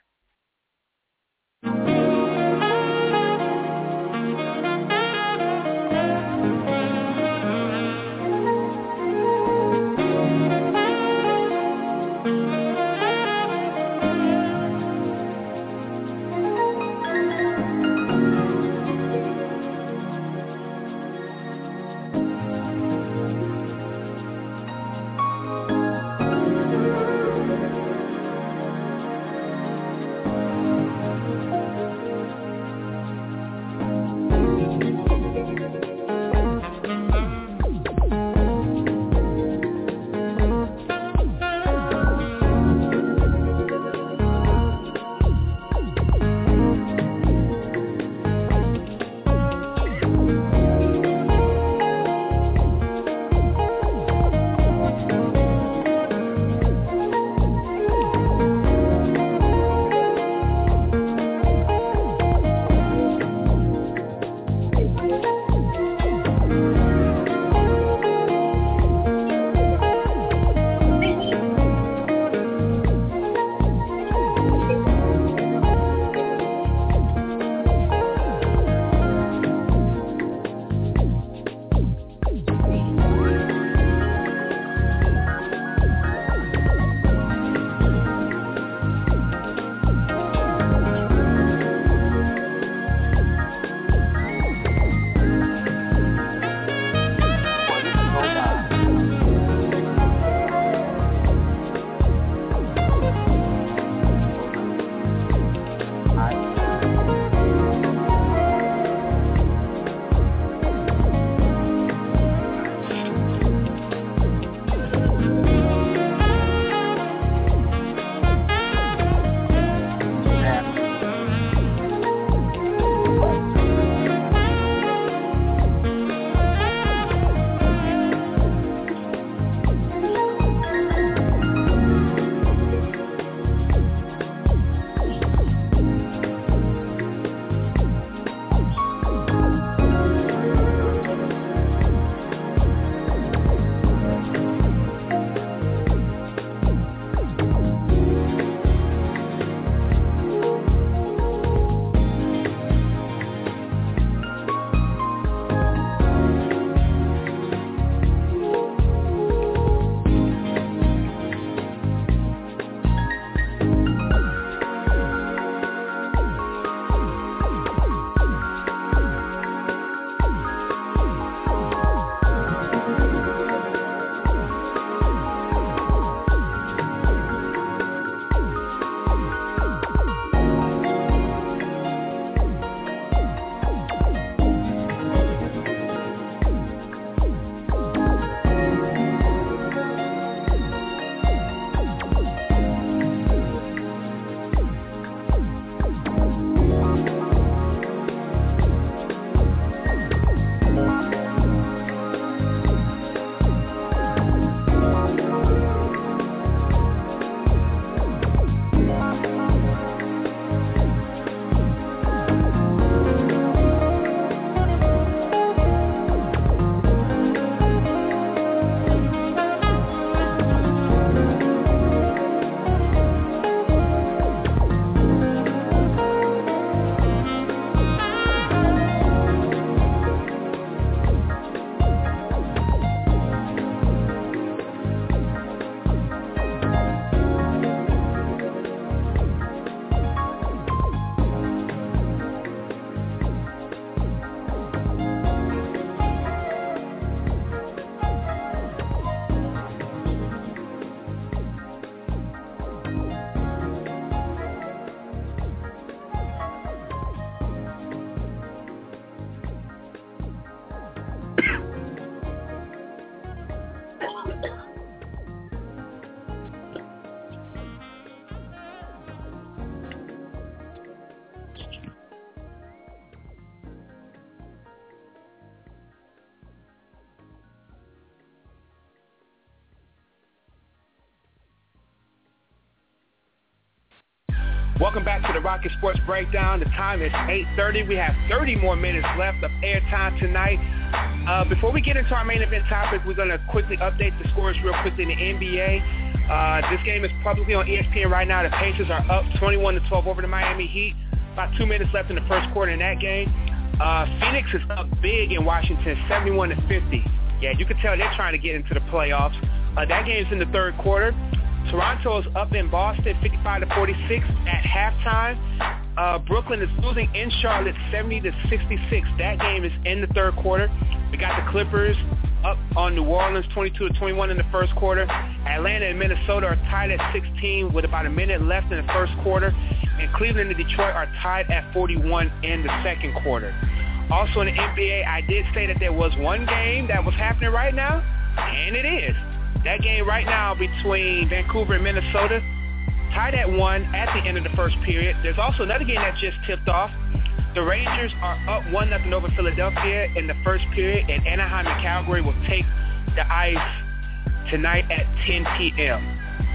F: Welcome back to the Rocket Sports Breakdown. The time is eight thirty. We have thirty more minutes left of airtime tonight. Uh, before we get into our main event topic, we're going to quickly update the scores real quickly in the N B A. Uh, this game is publicly on E S P N right now. The Pacers are up twenty-one to twelve over the Miami Heat. About two minutes left in the first quarter in that game. Uh, Phoenix is up big in Washington, seventy-one to fifty. Yeah, you can tell they're trying to get into the playoffs. Uh, that game's in the third quarter. Toronto is up in Boston, fifty-five to forty-six at halftime. Uh, Brooklyn is losing in Charlotte, seventy to sixty-six. That game is in the third quarter. We got the Clippers up on New Orleans, twenty-two to twenty-one in the first quarter. Atlanta and Minnesota are tied at sixteen with about a minute left in the first quarter. And Cleveland and Detroit are tied at forty-one in the second quarter. Also in the N B A, I did say that there was one game that was happening right now, and it is. That game right now between Vancouver and Minnesota, tied at one at the end of the first period. There's also another game that just tipped off. The Rangers are up one nothing over Philadelphia in the first period, and Anaheim and Calgary will take the ice tonight at ten p.m.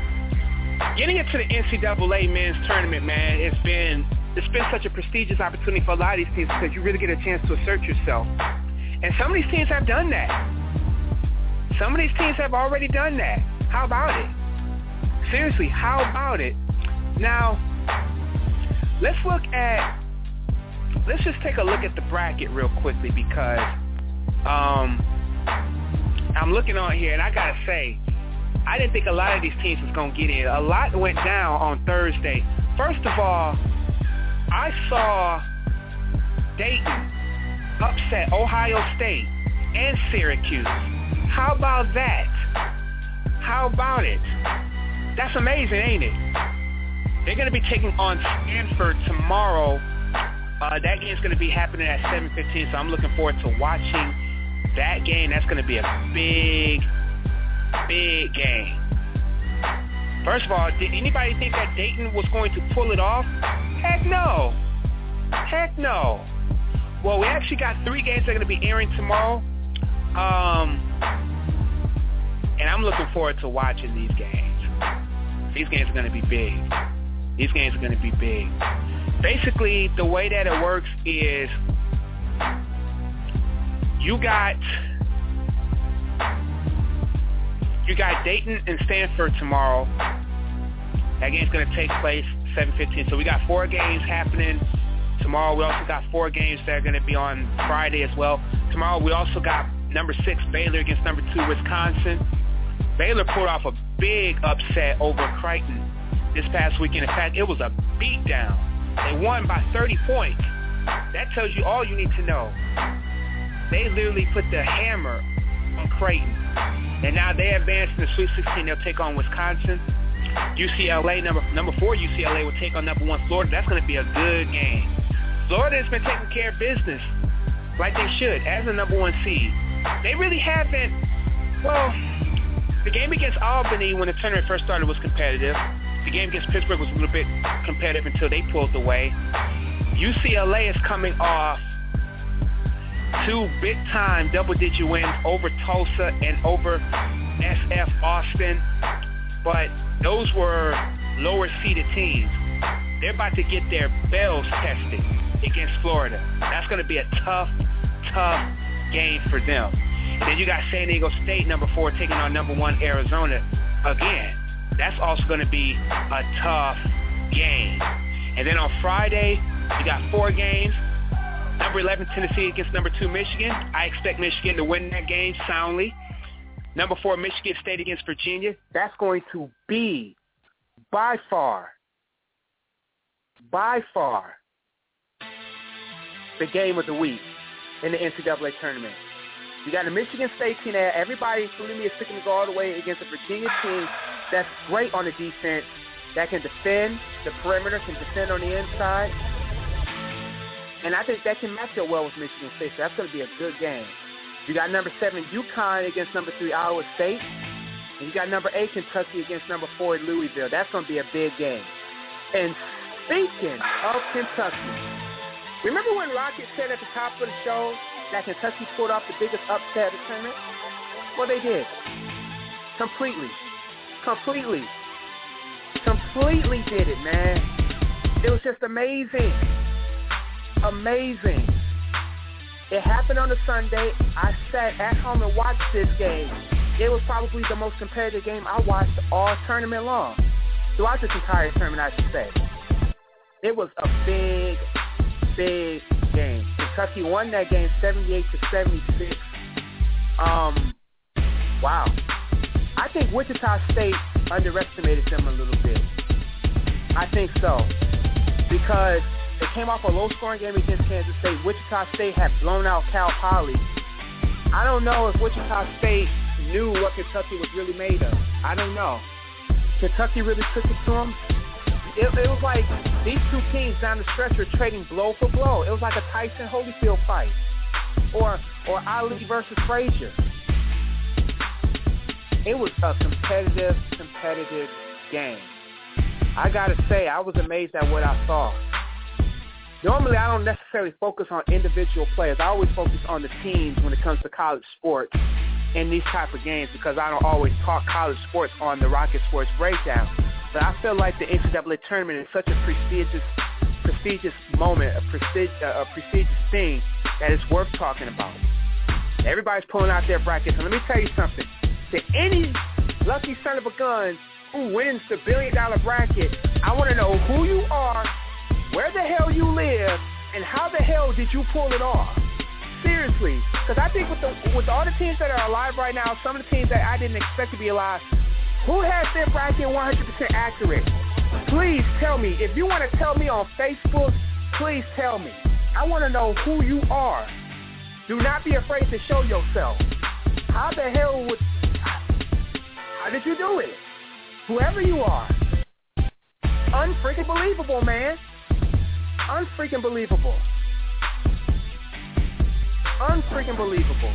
F: Getting into the N C double A men's tournament, man, it's been it's been such a prestigious opportunity for a lot of these teams because you really get a chance to assert yourself. And some of these teams have done that. Some of these teams have already done that. How about it? Seriously, how about it? Now, let's look at, let's just take a look at the bracket real quickly because um, I'm looking on here and I got to say, I didn't think a lot of these teams was going to get in. A lot went down on Thursday. First of all, I saw Dayton upset Ohio State and Syracuse. How about that? How about it? That's amazing, ain't it? They're going to be taking on Stanford tomorrow. Uh, that game's going to be happening at seven fifteen, so I'm looking forward to watching that game. That's going to be a big, big game. First of all, did anybody think that Dayton was going to pull it off? Heck no. Heck no. Well, we actually got three games that are going to be airing tomorrow. Um, and I'm looking forward to watching these games. These games are going to be big. These games are going to be big. Basically, the way that it works is you got you got Dayton and Stanford tomorrow. That game's going to take place seven fifteen. So we got four games happening tomorrow. We also got four games that are going to be on Friday as well. Tomorrow we also got number six Baylor against number two Wisconsin. Baylor pulled off a big upset over Creighton this past weekend. In fact, it was a beatdown. They won by thirty points. That tells you all you need to know. They literally put the hammer on Creighton. And now they advance in the Sweet sixteen. They'll take on Wisconsin. U C L A, number number four U C L A will take on number one Florida. That's going to be a good game. Florida has been taking care of business like they should as the number one seed. They really haven't, well, the game against Albany when the tournament first started was competitive. The game against Pittsburgh was a little bit competitive until they pulled away. U C L A is coming off two big-time double-digit wins over Tulsa and over S F Austin, but those were lower-seeded teams. They're about to get their bells tested against Florida. That's going to be a tough, tough game for them. And then you got San Diego State, number four, taking on number one Arizona. Again, that's also going to be a tough game. And then on Friday, you got four games. Number eleven, Tennessee against number two, Michigan. I expect Michigan to win that game soundly. Number four, Michigan State against Virginia. That's going to be, by far, by far, the game of the week in the N C double A tournament. You got a Michigan State team that everybody, including me, is picking to go all the way against a Virginia team that's great on the defense, that can defend the perimeter, can defend on the inside. And I think that can match up well with Michigan State, so that's going to be a good game. You got number seven, UConn against number three, Iowa State. And you got number eight, Kentucky against number four, Louisville. That's going to be a big game. And speaking of Kentucky, remember when Rocket said at the top of the show that Kentucky pulled off the biggest upset of the tournament? Well, they did. Completely. Completely. Completely did it, man. It was just amazing. Amazing. It happened on a Sunday. I sat at home and watched this game. It was probably the most competitive game I watched all tournament long. Throughout this entire tournament, I should say. It was a big, big game. Kentucky won that game seventy-eight to seventy-six. Um, wow. I think Wichita State underestimated them a little bit. I think so. Because they came off a low-scoring game against Kansas State. Wichita State had blown out Cal Poly. I don't know if Wichita State knew what Kentucky was really made of. I don't know. Kentucky really took it to them. It, it was like these two teams down the stretch were trading blow for blow. It was like a Tyson Holyfield fight, or or Ali versus Frazier. It was a competitive, competitive game. I gotta say, I was amazed at what I saw. Normally, I don't necessarily focus on individual players. I always focus on the teams when it comes to college sports in these type of games because I don't always talk college sports on the Rocket Sports Breakdown. But I feel like the N C double A tournament is such a prestigious, prestigious moment, a, prestig- a prestigious thing that it's worth talking about. Everybody's pulling out their brackets. And let me tell you something. To any lucky son of a gun who wins the billion-dollar bracket, I want to know who you are, where the hell you live, and how the hell did you pull it off? Seriously. Because I think with, the, with all the teams that are alive right now, some of the teams that I didn't expect to be alive, who has their bracket one hundred percent accurate? Please tell me. If you want to tell me on Facebook, please tell me. I want to know who you are. Do not be afraid to show yourself. How the hell would... How did you do it? Whoever you are. Unfreaking believable, man. Unfreaking believable. Unfreaking believable.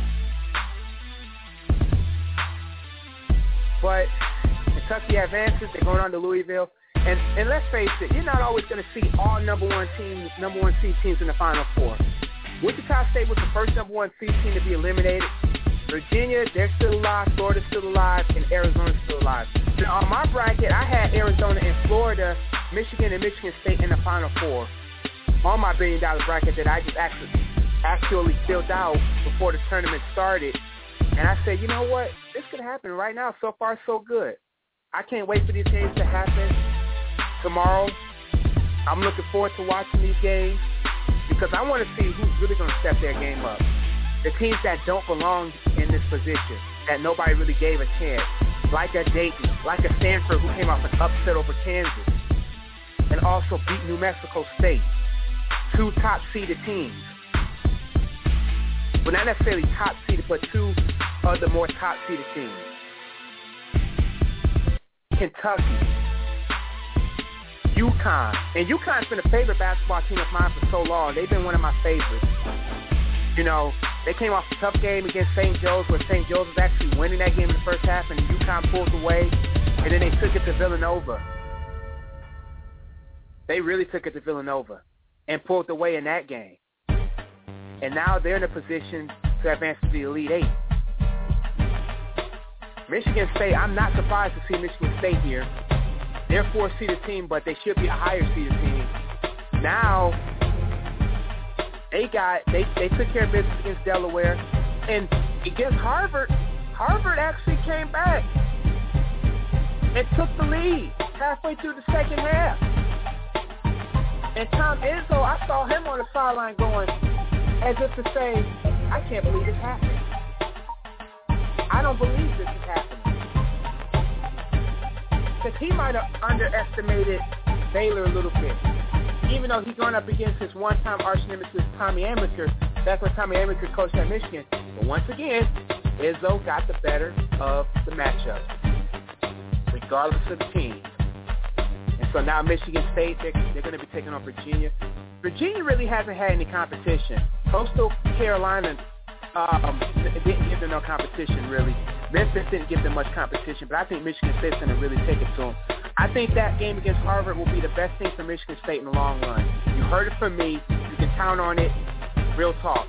F: But Kentucky advances. They're going on to Louisville. And and let's face it, you're not always going to see all number one teams, number one seed teams in the Final Four. Wichita State was the first number one seed team to be eliminated. Virginia, they're still alive. Florida's still alive. And Arizona's still alive. Now, on my bracket, I had Arizona and Florida, Michigan and Michigan State in the Final Four on my billion-dollar bracket that I just actually, actually filled out before the tournament started. And I said, you know what? This could happen right now. So far, so good. I can't wait for these games to happen tomorrow. I'm looking forward to watching these games because I want to see who's really going to step their game up. The teams that don't belong in this position, that nobody really gave a chance, like a Dayton, like a Stanford who came off an upset over Kansas, and also beat New Mexico State, two top-seeded teams. Well, not necessarily top-seeded, but two of the more top-seeded teams. Kentucky, UConn, and UConn's been a favorite basketball team of mine for so long. They've been one of my favorites. You know, they came off a tough game against Saint Joe's where Saint Joe's was actually winning that game in the first half and UConn pulled away, and then they took it to Villanova. They really took it to Villanova and pulled away in that game. And now they're in a position to advance to the Elite Eight. Michigan State, I'm not surprised to see Michigan State here. They're a four-seeded team, but they should be a higher-seeded team. Now, they got they, they took care of business against Delaware. And against Harvard, Harvard actually came back and took the lead halfway through the second half. And Tom Izzo, I saw him on the sideline going as if to say, I can't believe this happened. I don't believe this is happening. Because he might have underestimated Baylor a little bit. Even though he's going up against his one-time arch nemesis, Tommy Amaker. That's when Tommy Amaker coached at Michigan. But once again, Izzo got the better of the matchup, regardless of the team. And so now Michigan State, they're, they're going to be taking on Virginia. Virginia really hasn't had any competition. Coastal Carolina um, didn't give them no competition, really. Memphis didn't give them much competition, but I think Michigan State's going to really take it to them. I think that game against Harvard will be the best thing for Michigan State in the long run. You heard it from me. You can count on it. Real talk.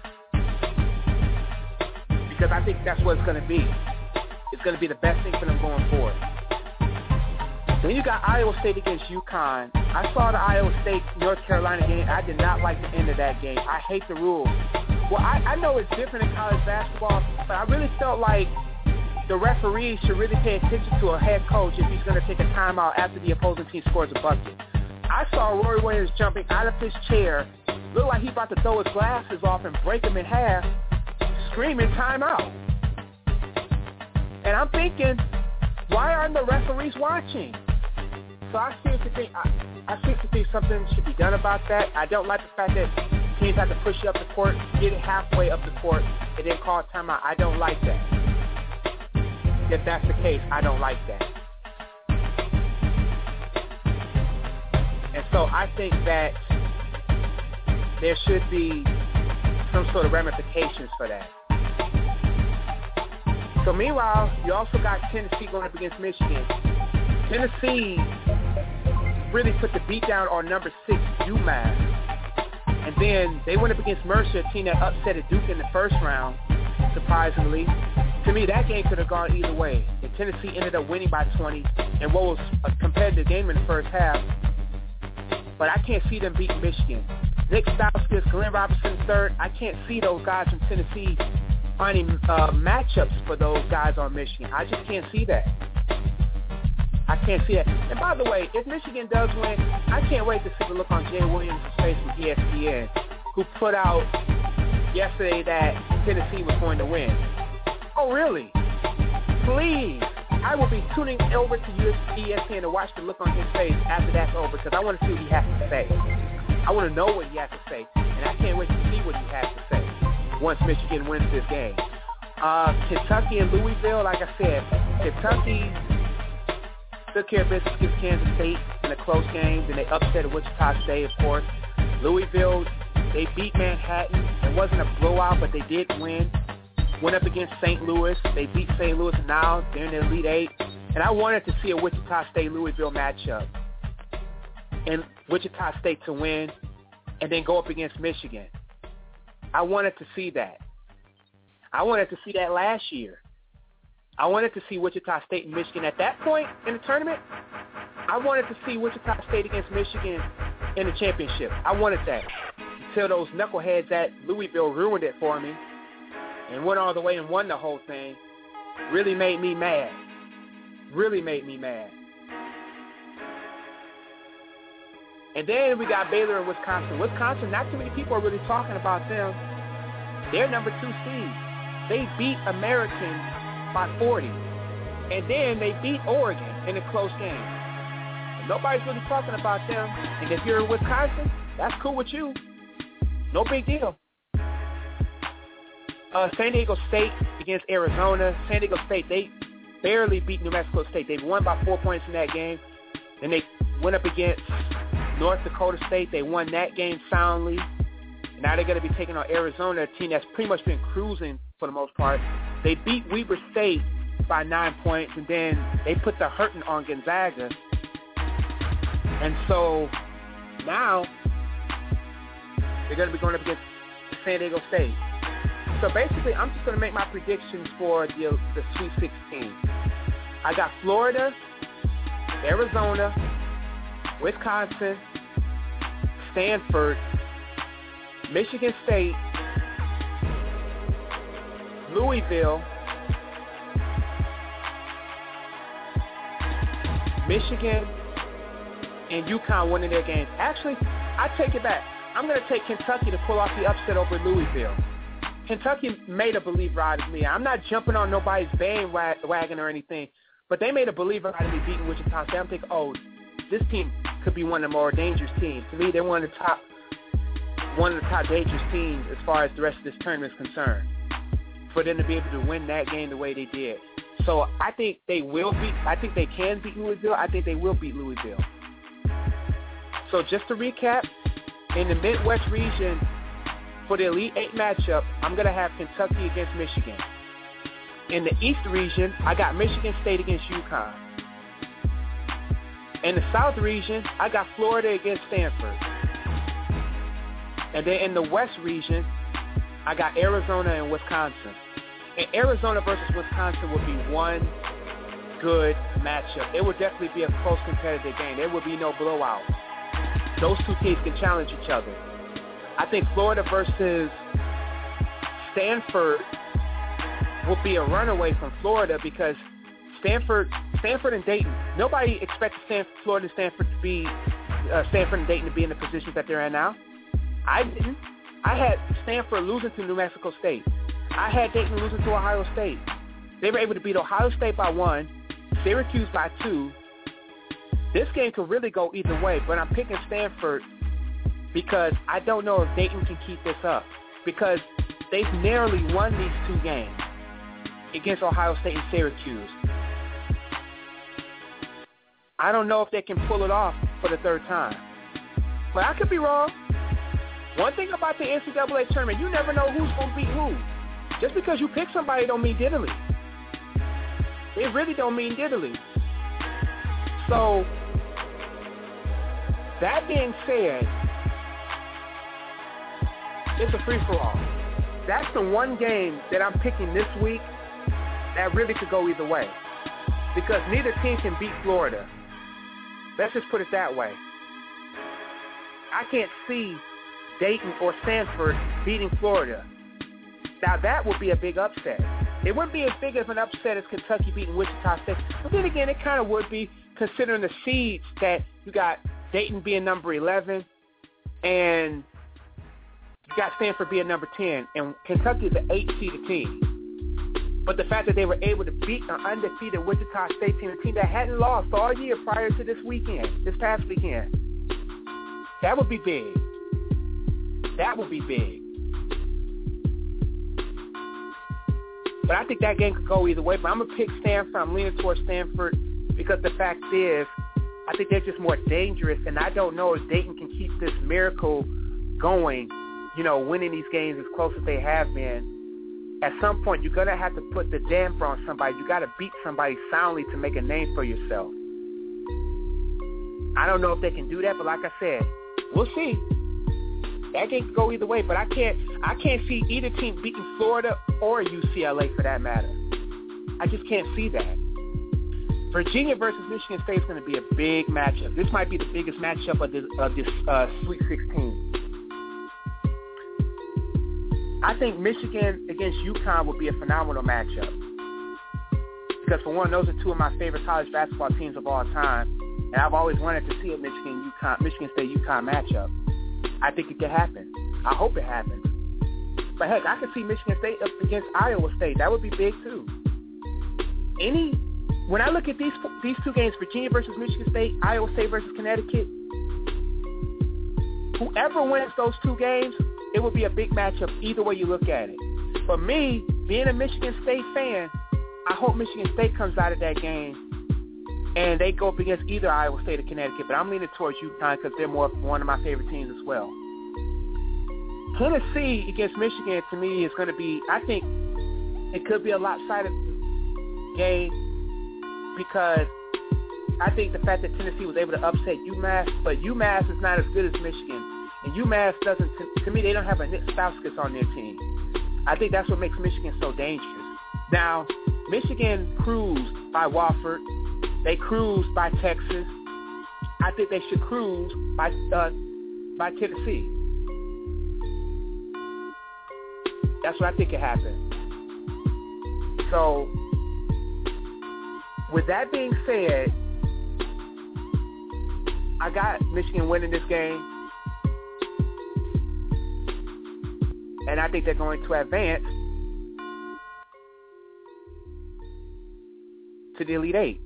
F: Because I think that's what it's going to be. It's going to be the best thing for them going forward. When you got Iowa State against UConn, I saw the Iowa State North Carolina game. I did not like the end of that game. I hate the rules. Well, I, I know it's different in college basketball, but I really felt like the referees should really pay attention to a head coach if he's going to take a timeout after the opposing team scores a bucket. I saw Roy Williams jumping out of his chair, looked like he about to throw his glasses off and break them in half, screaming timeout. And I'm thinking, why aren't the referees watching? So I seriously think I, I seriously think something should be done about that. I don't like the fact that teams have to push you up the court, get it halfway up the court, and then call timeout. I don't like that. If that's the case, I don't like that. And so I think that there should be some sort of ramifications for that. So meanwhile, you also got Tennessee going up against Michigan. Tennessee really put the beat down on number six, UMass. And then they went up against Mercer, a team that upset at Duke in the first round, surprisingly. To me, that game could have gone either way. And Tennessee ended up winning by twenty in what was a competitive game in the first half. But I can't see them beating Michigan. Nick Stauskas, Glenn Robinson the third, I can't see those guys from Tennessee finding uh, matchups for those guys on Michigan. I just can't see that. I can't see that. And by the way, if Michigan does win, I can't wait to see the look on Jay Williams' face from E S P N, who put out yesterday that Tennessee was going to win. Oh, really? Please. I will be tuning over to E S P N to watch the look on his face after that's over because I want to see what he has to say. I want to know what he has to say, and I can't wait to see what he has to say once Michigan wins this game. Uh, Kentucky and Louisville, like I said, Kentucky took care of business against Kansas State in a close game. Then they upset at Wichita State, of course. Louisville, they beat Manhattan. It wasn't a blowout, but they did win. Went up against Saint Louis. They beat Saint Louis, and now they're in the Elite Eight. And I wanted to see a Wichita State-Louisville matchup. And Wichita State to win and then go up against Michigan. I wanted to see that. I wanted to see that last year. I wanted to see Wichita State and Michigan at that point in the tournament. I wanted to see Wichita State against Michigan in the championship. I wanted that until those knuckleheads at Louisville ruined it for me and went all the way and won the whole thing. Really made me mad. Really made me mad. And then we got Baylor and Wisconsin. Wisconsin, not too many people are really talking about them. They're number two seed. They beat American by forty. And then they beat Oregon in a close game. And nobody's really talking about them. And if you're in Wisconsin, that's cool with you. No big deal. Uh, San Diego State against Arizona. San Diego State, they barely beat New Mexico State. They won by four points in that game. Then they went up against North Dakota State. They won that game soundly. And now they're going to be taking on Arizona, a team that's pretty much been cruising for the most part. They beat Weber State by nine points, and then they put the hurting on Gonzaga. And so now they're going to be going up against San Diego State. So basically, I'm just going to make my predictions for the, the Sweet sixteen. I got Florida, Arizona, Wisconsin, Stanford, Michigan State, Louisville, Michigan, and UConn winning their games. Actually, I take it back. I'm going to take Kentucky to pull off the upset over Louisville. Kentucky made a believer out of me. I'm not jumping on nobody's bandwagon or anything, but they made a believer out of me beating Wichita State. I'm thinking, oh, this team could be one of the more dangerous teams. To me, they're one of the top, one of the top dangerous teams as far as the rest of this tournament is concerned. For them to be able to win that game the way they did, so I think they will beat. I think they can beat Louisville. I think they will beat Louisville. So just to recap, in the Midwest region for the Elite Eight matchup, I'm going to have Kentucky against Michigan. In the East region, I got Michigan State against UConn. In the South region, I got Florida against Stanford. And then in the West region, I got Arizona and Wisconsin. And Arizona versus Wisconsin would be one good matchup. It would definitely be a close competitive game. There would be no blowout. those two teams can challenge each other. I think Florida versus Stanford will be a runaway from Florida because Stanford, Stanford and Dayton, nobody expected Stanford, Florida and Stanford to be, uh, Stanford and Dayton to be in the positions that they're in now. I didn't. I had Stanford losing to New Mexico State. I had Dayton losing to Ohio State. They were able to beat Ohio State by one, Syracuse by two. This game could really go either way, but I'm picking Stanford because I don't know if Dayton can keep this up because they've narrowly won these two games against Ohio State and Syracuse. I don't know if they can pull it off for the third time. But I could be wrong. One thing about the N C double A tournament, you never know who's going to beat who. Just because you pick somebody don't mean diddly. It really don't mean diddly. So, that being said, it's a free-for-all. That's the one game that I'm picking this week that really could go either way. Because neither team can beat Florida. Let's just put it that way. I can't see Dayton or Stanford beating Florida. Now, that would be a big upset. It wouldn't be as big of an upset as Kentucky beating Wichita State. But then again, it kind of would be considering the seeds that you got Dayton being number eleven and you got Stanford being number ten. And Kentucky is an eight-seeded team. But the fact that they were able to beat an undefeated Wichita State team, a team that hadn't lost all year prior to this weekend, this past weekend, that would be big. That would be big. But I think that game could go either way. But I'm going to pick Stanford. I'm leaning towards Stanford because the fact is, I think they're just more dangerous. And I don't know if Dayton can keep this miracle going, you know, winning these games as close as they have been. At some point, you're going to have to put the damper on somebody. You got to beat somebody soundly to make a name for yourself. I don't know if they can do that, but like I said, we'll see. That game could go either way, but I can't I can't see either team beating Florida or U C L A for that matter. I just can't see that. Virginia versus Michigan State is going to be a big matchup. This might be the biggest matchup of this, of this uh, Sweet sixteen. I think Michigan against UConn would be a phenomenal matchup. Because for one, those are two of my favorite college basketball teams of all time. And I've always wanted to see a Michigan UConn, Michigan State-UConn matchup. I think it could happen. I hope it happens. But heck, I could see Michigan State up against Iowa State. That would be big too. Any, when I look at these these two games, Virginia versus Michigan State, Iowa State versus Connecticut, whoever wins those two games, it would be a big matchup either way you look at it. For me, being a Michigan State fan, I hope Michigan State comes out of that game and they go up against either Iowa State or Connecticut, but I'm leaning towards UConn because they're more one of my favorite teams as well. Tennessee against Michigan, to me, is going to be, I think it could be a lopsided game because I think the fact that Tennessee was able to upset UMass, but UMass is not as good as Michigan. And UMass doesn't, to, to me, they don't have a Nick Stauskas on their team. I think that's what makes Michigan so dangerous. Now, Michigan cruised by Wofford. They cruised by Texas. I think they should cruise by uh, by Tennessee. That's what I think could happen. So, with that being said, I got Michigan winning this game. And I think they're going to advance to the Elite Eight.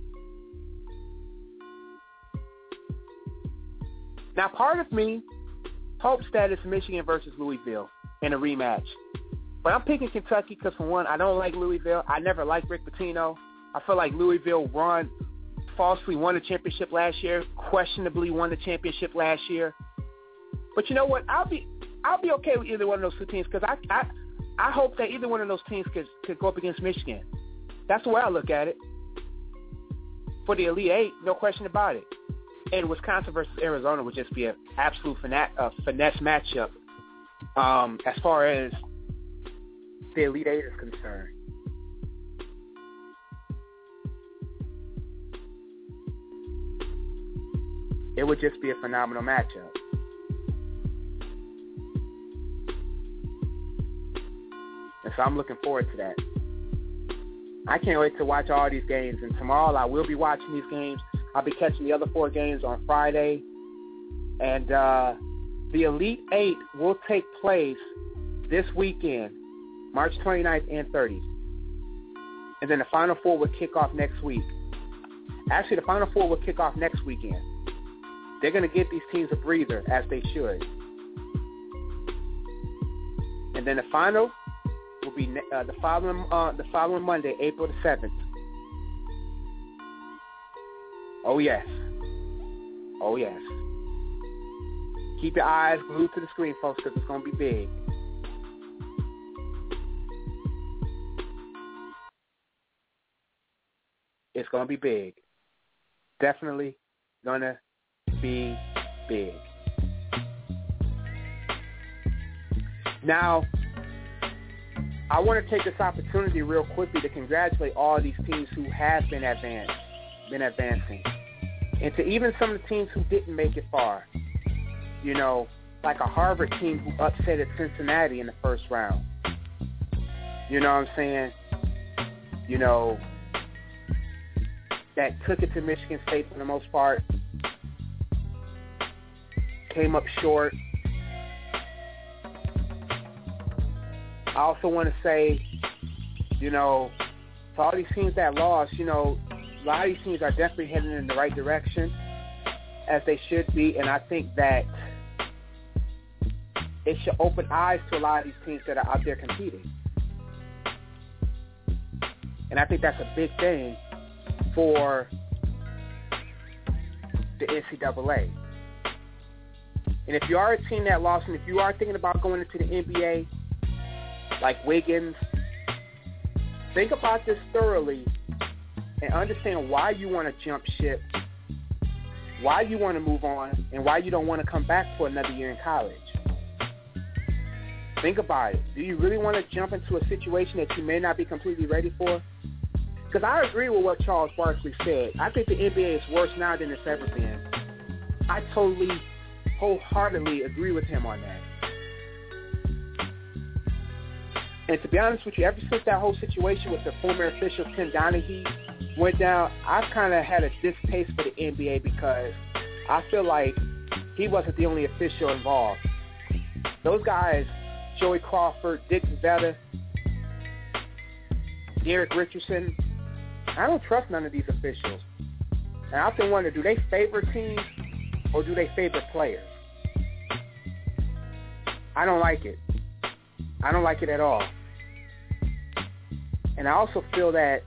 F: Now, part of me hopes that it's Michigan versus Louisville in a rematch. But I'm picking Kentucky because, for one, I don't like Louisville. I never liked Rick Pitino. I feel like Louisville won, falsely won the championship last year, questionably won the championship last year. But you know what? I'll be I'll be okay with either one of those two teams because I, I I hope that either one of those teams could, could go up against Michigan. That's the way I look at it. For the Elite Eight, no question about it. And Wisconsin versus Arizona would just be an absolute fina- uh, finesse matchup um, as far as the Elite Eight is concerned. It would just be a phenomenal matchup. So I'm looking forward to that. I can't wait to watch all these games. And tomorrow I will be watching these games. I'll be catching the other four games on Friday. And uh, the Elite Eight will take place this weekend, March twenty-ninth and thirtieth. And then the Final Four will kick off next week. Actually, the Final Four will kick off next weekend. They're going to give these teams a breather, as they should. And then the final will be uh, the following uh, the following Monday, April the seventh. Oh, yes. Oh, yes. Keep your eyes glued to the screen, folks, because it's going to be big. It's going to be big. Definitely going to be big. Now, I want to take this opportunity real quickly to congratulate all these teams who have been advanced, been advancing. And to even some of the teams who didn't make it far. You know, like a Harvard team who upset at Cincinnati in the first round. You know what I'm saying? You know, that took it to Michigan State for the most part. Came up short. I also want to say, you know, to all these teams that lost, you know, a lot of these teams are definitely heading in the right direction, as they should be, and I think that it should open eyes to a lot of these teams that are out there competing. And I think that's a big thing for the N C double A. And if you are a team that lost, and if you are thinking about going into the N B A, like Wiggins, think about this thoroughly and understand why you want to jump ship, why you want to move on, and why you don't want to come back for another year in college. Think about it. Do you really want to jump into a situation that you may not be completely ready for? Because I agree with what Charles Barkley said. I think the N B A is worse now than it's ever been. I totally, wholeheartedly agree with him on that. And to be honest with you, ever since that whole situation with the former official Tim Donaghy went down, I've kind of had a distaste for the N B A because I feel like he wasn't the only official involved. Those guys, Joey Crawford, Dick Vetta, Derek Richardson, I don't trust none of these officials. And I often wonder, do they favor teams or do they favor players? I don't like it. I don't like it at all. And I also feel that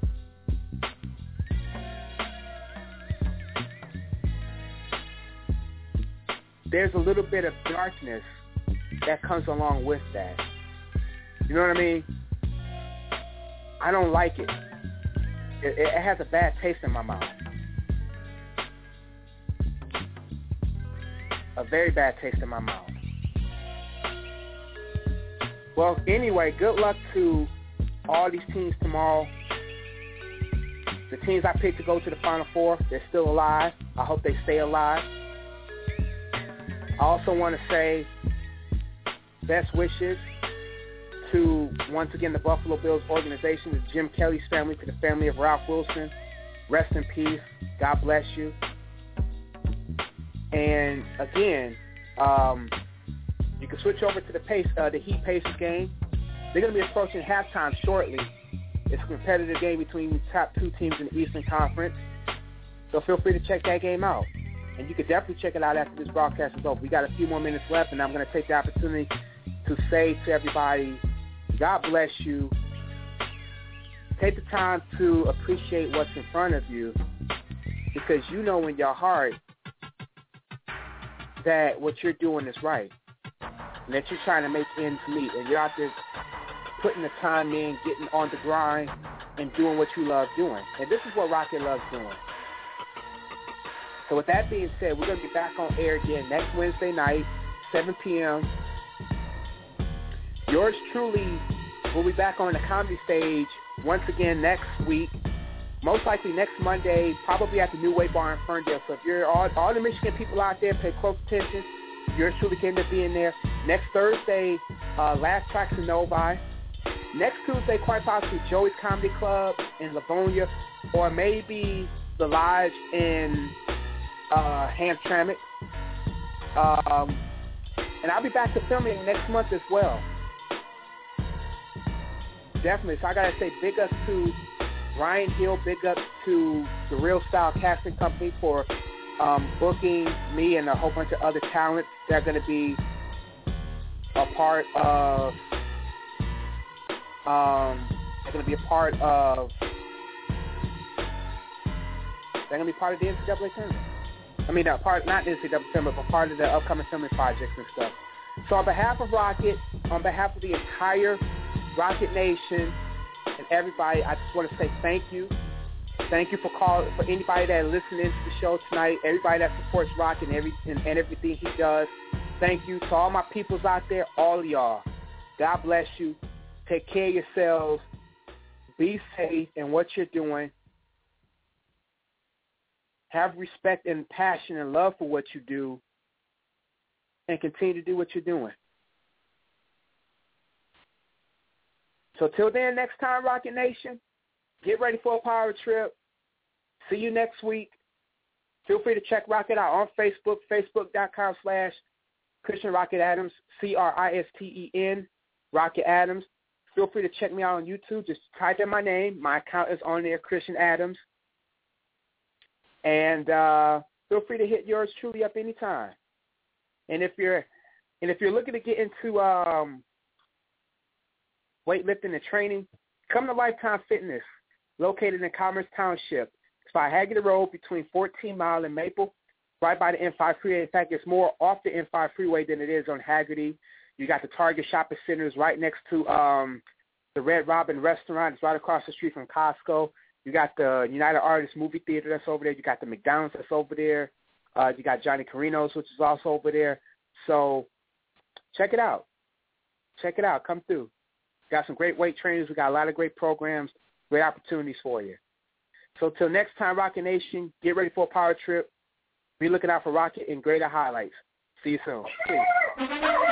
F: there's a little bit of darkness that comes along with that. You know what I mean? I don't like it. It, it has a bad taste in my mouth. A very bad taste in my mouth. Well, anyway, good luck to all these teams tomorrow. The teams I picked to go to the Final Four, they're still alive. I hope they stay alive. I also want to say best wishes to, once again, the Buffalo Bills organization, to Jim Kelly's family, to the family of Ralph Wilson. Rest in peace. God bless you. And, again, um, you can switch over to the pace, uh, the Heat Pacers game. They're going to be approaching halftime shortly. It's a competitive game between the top two teams in the Eastern Conference. So feel free to check that game out. And you can definitely check it out after this broadcast is over. We got a few more minutes left, and I'm going to take the opportunity to say to everybody, God bless you. Take the time to appreciate what's in front of you, because you know in your heart that what you're doing is right, and that you're trying to make ends meet, and you're out there putting the time in, getting on the grind, and doing what you love doing. And this is what Rocket loves doing. So with that being said, we're going to be back on air again next Wednesday night, seven p.m. Yours truly will be back on the comedy stage once again next week, most likely next Monday, probably at the New Way Bar in Ferndale. So if you're all, all the Michigan people out there, pay close attention. Yours truly can end up being there. Next Thursday, uh, Last Tracks in Novi. Next Tuesday, quite possibly Joey's Comedy Club in Livonia, or maybe the Lodge in uh, Hamtramck. Um, and I'll be back to filming next month as well. Definitely. So I got to say big ups to Ryan Hill, big ups to the Real Style Casting Company for um, booking me and a whole bunch of other talents that are going to be a part of, um, they're going to be a part of, they're going to be part of the N C double A tournament. I mean, uh, part, not N C double A tournament, but part of the upcoming filming projects and stuff. So on behalf of Rocket, on behalf of the entire Rocket Nation and everybody, I just want to say thank you. Thank you for calling, for anybody that listened into the show tonight, everybody that supports Rocket and, every, and, and everything he does. Thank you to all my peoples out there, all of y'all. God bless you. Take care of yourselves. Be safe in what you're doing. Have respect and passion and love for what you do, and continue to do what you're doing. So till then, next time, Rocket Nation, get ready for a power trip. See you next week. Feel free to check Rocket out on Facebook, facebook.com slash Christian Rocket Adams, C R I S T E N, Rocket Adams. Feel free to check me out on YouTube. Just type in my name. My account is on there, Christian Adams. And uh, feel free to hit yours truly up anytime. And if you're and if you're looking to get into um, weightlifting and training, come to Lifetime Fitness, located in Commerce Township. It's by Hagerty Road between fourteen Mile and Maple, right by the M five freeway. In fact, it's more off the M five freeway than it is on Hagerty. You got the Target shopping centers right next to um, the Red Robin restaurant. It's right across the street from Costco. You got the United Artists movie theater that's over there. You got the McDonald's that's over there. Uh, you got Johnny Carino's, which is also over there. So check it out. Check it out. Come through. Got some great weight trainers. We got a lot of great programs, great opportunities for you. So till next time, Rocket Nation, get ready for a power trip. Be looking out for Rocket and greater highlights. See you soon. Peace.